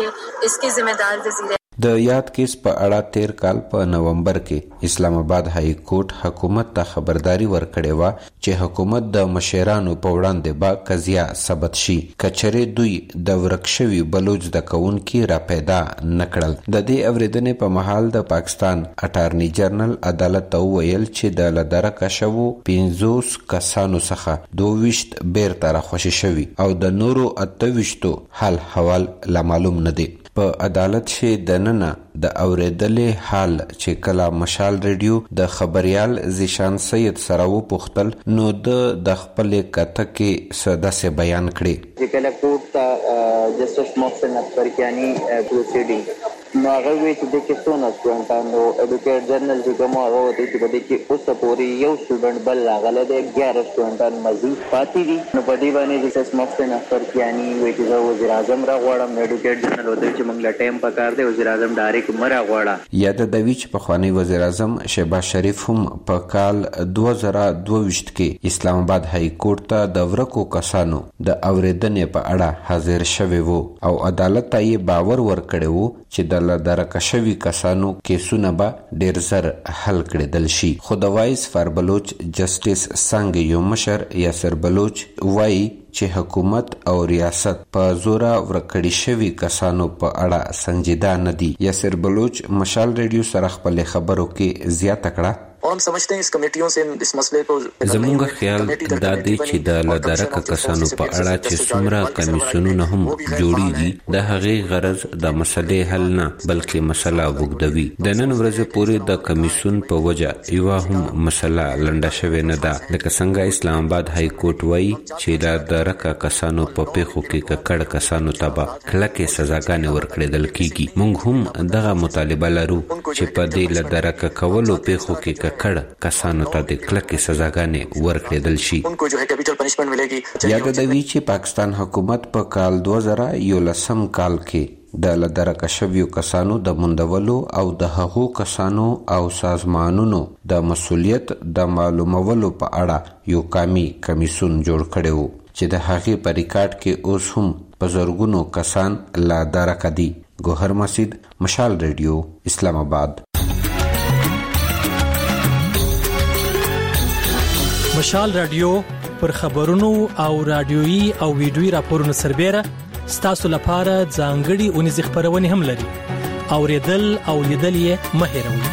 इसके जिम्मेदार वजीर د یاد کیس په اړه تیر کال په نومبر کې اسلام آباد های کورټ حکومت ته خبرداري ورکړې و چې حکومت د مشرانو په وړاندې با قضیه ثبت شي کچره دوی د ورکشوي بلوچ د کونکي را پیدا نکړل. د دې اوریدنې په محل د پاکستان اټارنی جنرال عدالت ته ویل چې د لدرکه شوو پنځوس کسانو څخه دوه ویشت بیرته راخوشي شوي او د نورو اته ویشتو حل حوال لا معلوم نه دي. په عدالت شې د نن مننه د اوریدلې حال چې کلا مشال ریډیو د خبريال زیشان سید سره و پختل نو د خپل کته کې سداسه بیان کړي چې کله کوټ ته جسټس محسن افریقانی پروسیډینګ نو هغه وی چې د کیسونو سټوډنټانو اډوکیټ جرنل چې کوم هغه وته چې بده کې اوس پورې یو سټوډنټ بل راغله د اګیاره سټوډنټان مزید پاتې دي نو په دې باندې جسټس محسن افریقانی وی چې وزیر اعظم را غواړم اډوکیټ جرنل وته چې موږ لا ټایم پکار دی وزیر اعظم ډایرک مرا غواړه یاد د ویچ په خوانی وزیر اعظم شهباز شریف هم په کال دوه زره دوه ویشت کې اسلام آباد های کورټ ته د ورکو کسانو د اوریدنې په اړه حاضر شوی وو او عدالت ته یې باور ورکړی وو چې د لدرکه شوی کسانو کیسونه به ډیر زر حل کړدل شي خو د وایس فار بلوچ جسټس څنګه یو مشر یاسر بلوچ وایي چې حکومت او ریاست په زوره ورکړی شوی کسانو په اړه سنجیده نه دي یاسر بلوچ مشال ریډیو سره خپل خبرو کې زیاته کړه हम समझते हैं इस कमेटियों से इस मसले को زمونږ خیال دا دی چې د لدرکه کسانو په اړه چې څومره کمیسیونونه هم جوړیږي د هغې غرض د مسلې حل نه بلکې مسله وګدوي د نن ورځې پورې د کمیسیون په وجه یو هم مسله لنډه شوې نه ده لکه څنګه اسلام آباد های کورټ وایي چې د لدرکه کسانو په پیښو کې ککړ کسانو ته به کلکې سزاګانې ورکړل کیږي موږ هم دغه مطالبه لرو چې په دې لدرکه کولو پیښو کې کړه کسانو ته د کلکې سزاګانې ورکړل شي یاد دوی چې پاکستان حکومت په کال دوه زره یولسم کال کې د لدرکه شویو کسانو د موندولو او د هغو کسانو او سازمانونو د مسؤلیت د معلومولو په اړه یو قومي کمیسیون جوړ کړی و چې د هغې په ریکارډ کې اوس هم په زرګونو کسان لدرکه دي ګوهر مسجد مشال ریډیو اسلام آباد مشال رادیو پر خبرونو او رادیويي او ویډیويي راپورونو سربېره ستاسو لپاره ځانګړي اونیز خبرونه هم لري اوریدل او لیدل یې مه هېروئ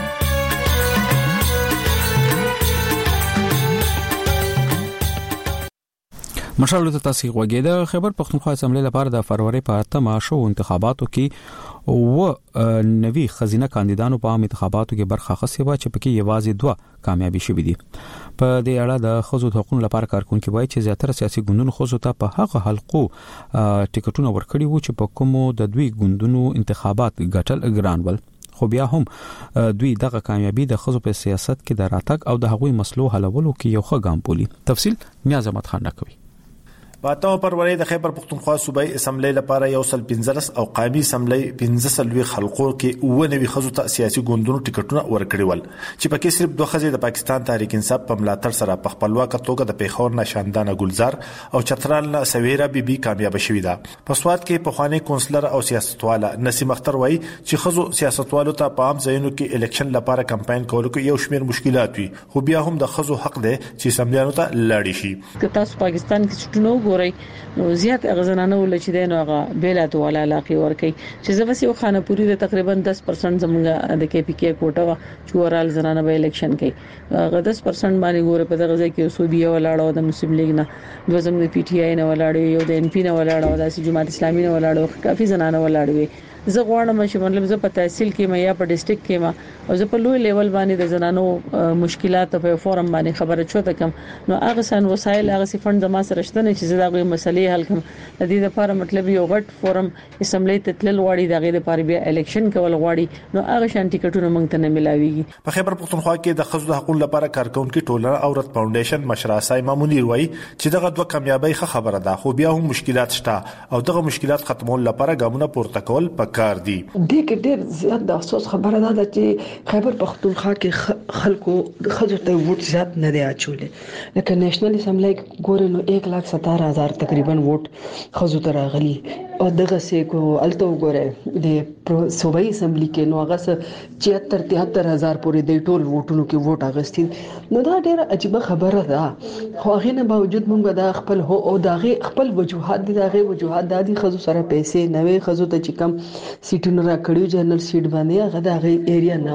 مشال ته تاسو غوږی د خبر پښتونخوا اسمبلی لپاره د فروری په اتمه شو انتخاباتو کې و نوی خزینه کاندیدانو په عام انتخاباتو کې برخه اخیستې و چې پکې یوازې دوه کامیابی شوې دي په دې اړه د خزو حقوقو لپاره کارکونکو وایي چې زیاتره سیاسي ګوندونو خزو ته په هغه حلقو ټیکټونه ورکړي وو چې په کومو د دوی ګوندونو انتخابات ګټل ګران ول خو بیا هم دوی دغه کامیابی د خزو په سیاست کې د راتګ او د هغوی مسلو حلولو کې یو ښه ګام بولي تفصیل نیاز احمد خان راکوي په اتمه فروری د خیبر پختونخوا صوبایي اسمبلی لپاره یو سل پنځلس او قومي اسمبلی پنځه سلوي خلقو کې اوه نوي خزو ته سیاسي ګوندونو ټیکټونه ورکړي ول چې پکې صرف دوه خزې د پاکستان تحریک انصاف په ملاتړ سره په خپلواک توګه د پیښور نشاندانه ګلزار او چترال نه سویرا بي بي کامیاب شوې ده په سواد کې په خواني کونسلر او سیاستواله نسیم اختر وایي چې خزو سیاستوالو ته په عام ځایونو کې الیکشن لپاره کمپاین کولو کې یو شمېر مشکلات وي خو بیا هم د خزو حق دی چې اسمبلیانو ته لاړ شي که تاسو پاکستان کې چټنو ګورئ نو زیات غزنانه ول چې دین هغه بیلات ولا علاقه ورکي چې زبسي او خانپوري د تقریبا دس پرسنټ زمونږ د کې پی کې کوټه چورال زنانه به الیکشن کوي هغه دس پرسنټ باندې ګوره په دغه ځای کې صوبیا ولاړو د مسلم لیگ نه د زموږ د پی ټی آی نه ولاړو یو د ان پی نه ولاړو د جماعت اسلامي نه ولاړو کافي زنانه ولاړو زه غواړم چې مطلب زه په تحصیل کې ما یا په ډیسټریکټ کې ما او زه په لوی لیول باندې د زنانو مشکلات په فورم باندې خبره چوته کم نو هغه سن وسایل هغه سي فند ما سره شته چې زه دغه مسلې حل کوم د دې لپاره مطلب یو غټ فورم اسمبلی ته تل وړي دغه لپاره بیا الیکشن کول غواړي نو هغه شان ټیکټونه مونږ ته نه ملاويږي په خیبر پختونخوا کې د خزو حقوقو لپاره کارکونکو ټولنه اورت فاونډیشن مشر اسای مامونیر وایي چې دغه دوه کامیابی ښه خبره ده خو بیا هم مشکلات شته او دغه مشکلات ختمول لپاره ګامونه پورته کول پکار دي دې کې ډېر زیات د افسوس خبره ده چې خیبر پختونخوا کې خلکو خزو ته ووټ زیات نه دی اچولې لکه نېشنل اسمبلی ګورې نو एक लाख सत्तर हज़ार تقریبا ووټ خزو ته راغلي او دغه سه کو الته وګوره د صوبایي اسمبلی کې نو هغه چههتر تهتر هزار پورې د ټول ووټونو کې ووټ اغستې نو دا ډېر عجیب خبره ده خو هغه نه باوجود موږ دا خپل هو او دغه خپل وجوهات دغه وجوهات د دې خزو سره پیسې نوې خزو ته چې کم سیټونه را کړیو جنرال سیټ باندې هغه دغه ایریا نه و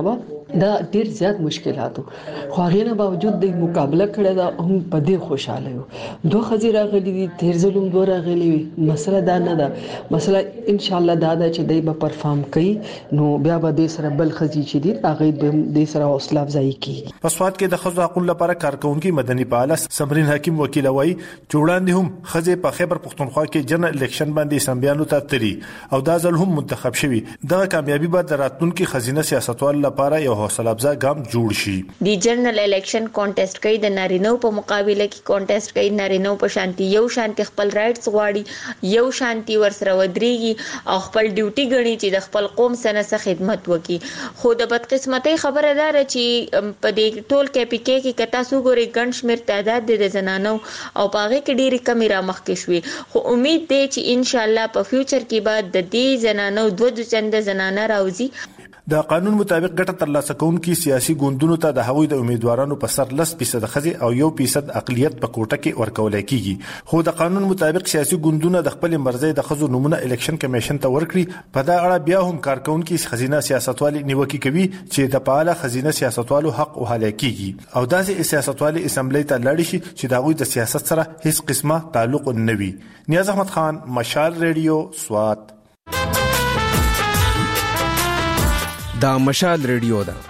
دا ډیر زیات مشکلاتو خو هغه نه باوجود د مقابله کړه دا هم په دې خوشاله یو دوه خزي راغلي دي تیر ظلم دوه راغلي مسله دا نه ده مسله ان شاء الله دا ده چې دای په پرفارم کوي نو بیا به د سره بل خزي چې دي هغه د سره حوصله افزایی کوي. په سواد کې د خزو حقوق لپاره کارکونکو مدني فعال سمرین حکیم وکیل وایي چوڑان هم خزي په خیبر پختونخوا کې جنرال الیکشن باندې سمبيانو ته تری او دا ځل هم منتخب شوی دا کامیابی به د راتلونکو خزینه سیاستوال لپاره یو حوصله افزا ګام جوړ شي. دی جنرال الیکشن کانټیسټ کوي د نارینو په مقابله کې کانټیسټ کوي نارینو په شانتي یو شانتي خپل رائټس غواړي یو شانتي ورسره ودرېږي او خپل ډیوټي غني چې د خپل قوم سره سره خدمت وکړي خو د بدقسمتۍ خبره ده چې په دې ټول کې پی کې کې کتا سو ګوري ګڼ شمیر تعداد د زنانو او پاغه کې ډېری کمی را مخ کې شوې خو امید دی چې ان شاء الله په فیوچر کې بعد د دې زنانو دوه د چند زنانه راوځي. د قانون مطابق ګټه ترلاسه کوونکي سیاسي ګوندونو ته د هغوی د امیدوارانو په سر لس فیصد خزي او یو فیصد اقلیت په کوټه کې ورکول کیږي خو د قانون مطابق سیاسي ګوندونه د خپل مرزي د خزو نمونه الیکشن کمیشن ته ورکړي په دا اړه بیا هم کارکونکي خزینه سیاستوالي نیوکه کوي چې د فعال خزینه سیاستوالو حق وهاله کیږي او داسې سیاستوالي اسمبلی ته لاړ شي چې د هغوی د سیاست سره هیڅ قسمه تعلق نه وي. نیاز احمد خان مشال ریډیو سوات. دا مشال ریډیو ده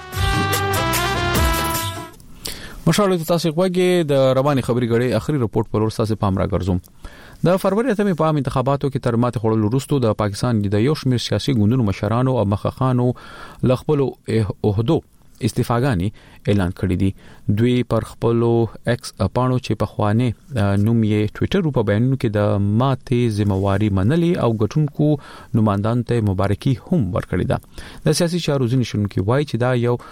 مشال ته تاسو غوږی د رواني خبري غړي اخري رپورت پر ورساسه پام را ګرځوم. د فروری اتمه په انتخاباتو کې تر ماته خړل وروسته د پاکستان د یو شمېر سیاسي ګوندونو مشرانو او مخخانو لخپل عہدو استعفاګانی اعلان کړی دي. دوی پر خپل ایکس اپانو چې په خوانه نوم یې ټوئیټر په بیانونو کې د ماته ذمہواری منلي او غټونکو نمائندان ته مبارکي هم ورکړی ده. د سیاسي چارو ځینې شونکي وایي چې دا یو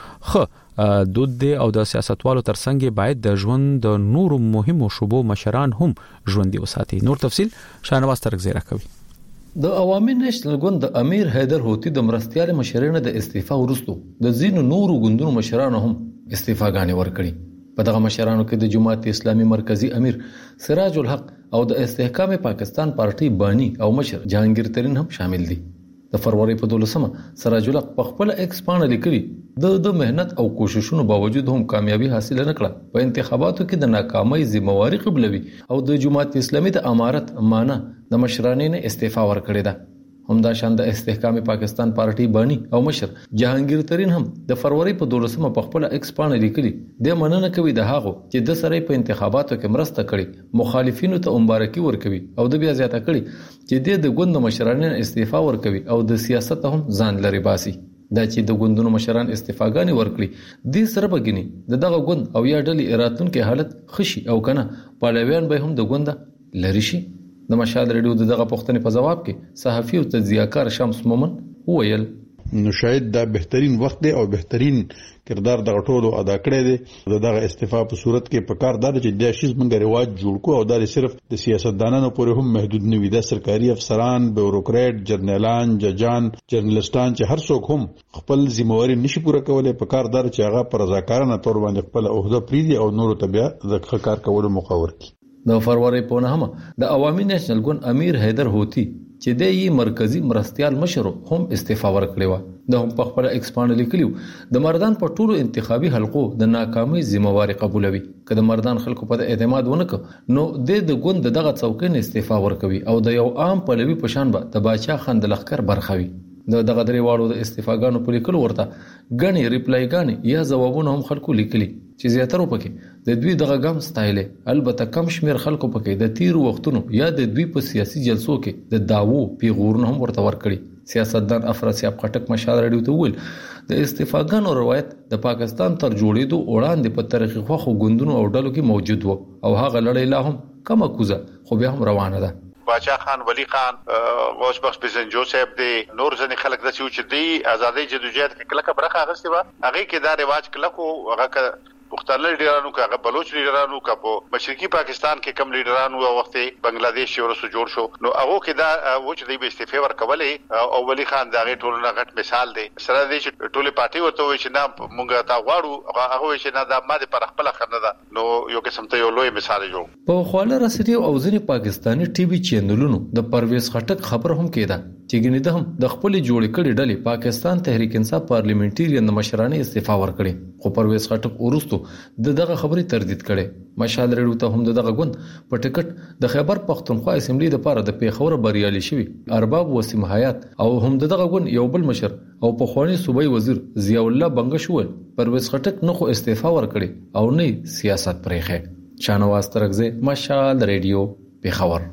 ښه دود دی او د سیاستوالو ترڅنګ باید د ژوند د نورو مهمو شوبو مشران هم ژوندۍ وساتي. نور تفصيل شاهنواز ترک زیرا کوي. د عوامي نېشنل ګوند د امیر حیدر هوتی د مرستيال مشرانو د استعفا ورستو د زینو نورو ګوندونو مشرانو هم استعفاګانې ورکړي. په دغه مشرانو کې د جماعت اسلامي مرکزی امیر سراج الحق او د استحکام پاکستان پارټي بانی او مشر جهانگیر ترین هم شامل دي. د فروری په دولسمه سراج الحق په خپل ایکس باندې لیکلي د د مهنت او کوششونو باوجود هم کامیابی حاصل نه کړه. په انتخاباتو کې د ناکامۍ ذمہواری قبلوي او د جماعت اسلامي د امارت معنی د مشرانو نه استعفا ورکړی ده. همدا شان د استحکام پاکستان پارټي بانی او مشر جهانگیر ترین هم د فروری په دولسمه په خپل ایکس باندې لیکلي د مننه کوي د هغه چې د سره په انتخاباتو کې مرسته کړي مخالفینو ته مبارکي ورکوي او د بیا زیاته کړي چې د ګوند مشرانو استعفا ورکوي او د سیاست هم ځان لري باسي. دا چې د ګوندونو مشران استعفاګانې ورکړي د سره بګني د دغه ګوند او یا ډلې اراتونکو حالت خشي او کنه پالویان به هم د ګوند لری شي. د مشال ریډیو دغه پوښتنې په جواب کې صحافي او تجزیه‌کار شمس مومن وویل نو شاید دا بهترین وخت دی او بهترین کردار د غټولو ادا کړی دی. دغه استعفا په صورت کې په کار دار چې د شیز منګ رواج جوړ کو او دا صرف د سیاستدانانو پورې هم محدود نه وي. د سرکاري افسران بیوروکرات جرنالان ججان جرنالستان چې هر څوک هم خپل ذمہواری نشي پوره کولای په کار دار چې هغه پر رضاکارانه تور باندې خپل عہده پریدي او نورو ته بیا د کار کولو موقع ورکړي. د فروری په نهمه د عوامي نېشنل ګوند امیر حیدر هوتی چې د یي مرکزی مرستيال مشر هم استعفا ورکړی و. د هم په خپل ایکسپاند لیکلیو د مردان په ټولو انتخابي حلقو د ناکامۍ ذمہواری قبولوي. کله مردان خلکو په اعتماد ونک نو د د ګوند دغه څوکۍ نه استعفا ورکوي او د یو عام پلوي پشان به د باچا خان د لخر برخوي. د دغه درې واړو د استعفاګانو په لیکلو ورته غني ریپلایګانې یا جوابونه هم خلکو لیکلي چې زیاتره پکې د دوی دغه ګام ستایل. البته کم شمیر خلکو پکې د تیر وختونو یا د دوی په سیاسي جلسو کې د داوو پیغورونه هم ورته ورکړي. سیاستدان افراسیاب خټک مشال راډیو ته ویل د استعفاګانو روایت د پاکستان تر جوړېدو وړاندې په تاریخي خو غوندونو او ډلو کې موجود و او هغه لړۍ لا هم کم کوزه خو بیا هم روانه ده. باچا خان ولی خان غوث بخش بزنجو صاحب دی نور ځنې خلک د چې دی ازادي جدوجہد کې کله برخه اغستې و هغه کې دا رواج کله کو هغه پښتانه لیډرانو کاغه بلوچ لیډرانو کا په مشرقي پاکستان کې کم لیډرانو او وخت بنگلاديش یو سره جوړ شو نو هغه کې دا و چې د استعفا ورکولې او ولی خان دغه ټولو غټ مثال دی سره دې چې ټولې پارټي ورته وي چې نه مونږه تا غواړو هغه وي چې نه دا ماده پر خپل خنه ده نو یو قسم ته یو لوی مثال جوړ په خواله رسنۍ او ځینې پاکستانی ټي وي چینلونو د پرویز خټک خبر هم کېده چې ګنې ده هم د خپل جوړ کړي ډلې پاکستان تحریک انصاف پارلیمنټریان د مشرانه استعفا ورکړي خو پرویز خټک ورستو د دغه خبرې تردید کړي مشال ریډیو ته هم دغه غوند په ټیکټ د خیبر پختونخوا اسمبلی د پاره د پیښور بریالي شوی ارباب وسیم حیات او هم دغه غوند یو بل مشر او په خواني صوبای وزیر ضیاء الله بنگش ول پرویز خټک نه خو استعفا ورکړي او نه سیاست پرېخه شانواز ترغزه مشال ریډیو پیښور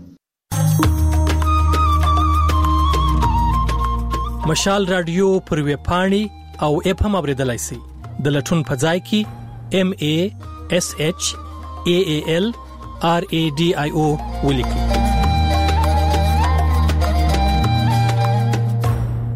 مشال رادیو پر وی پاڼي او اپ هم اوریدلای شي د لټون په ځای کې ام ای اس ایچ ای ای ال آر ای ډي آی او ولیکئ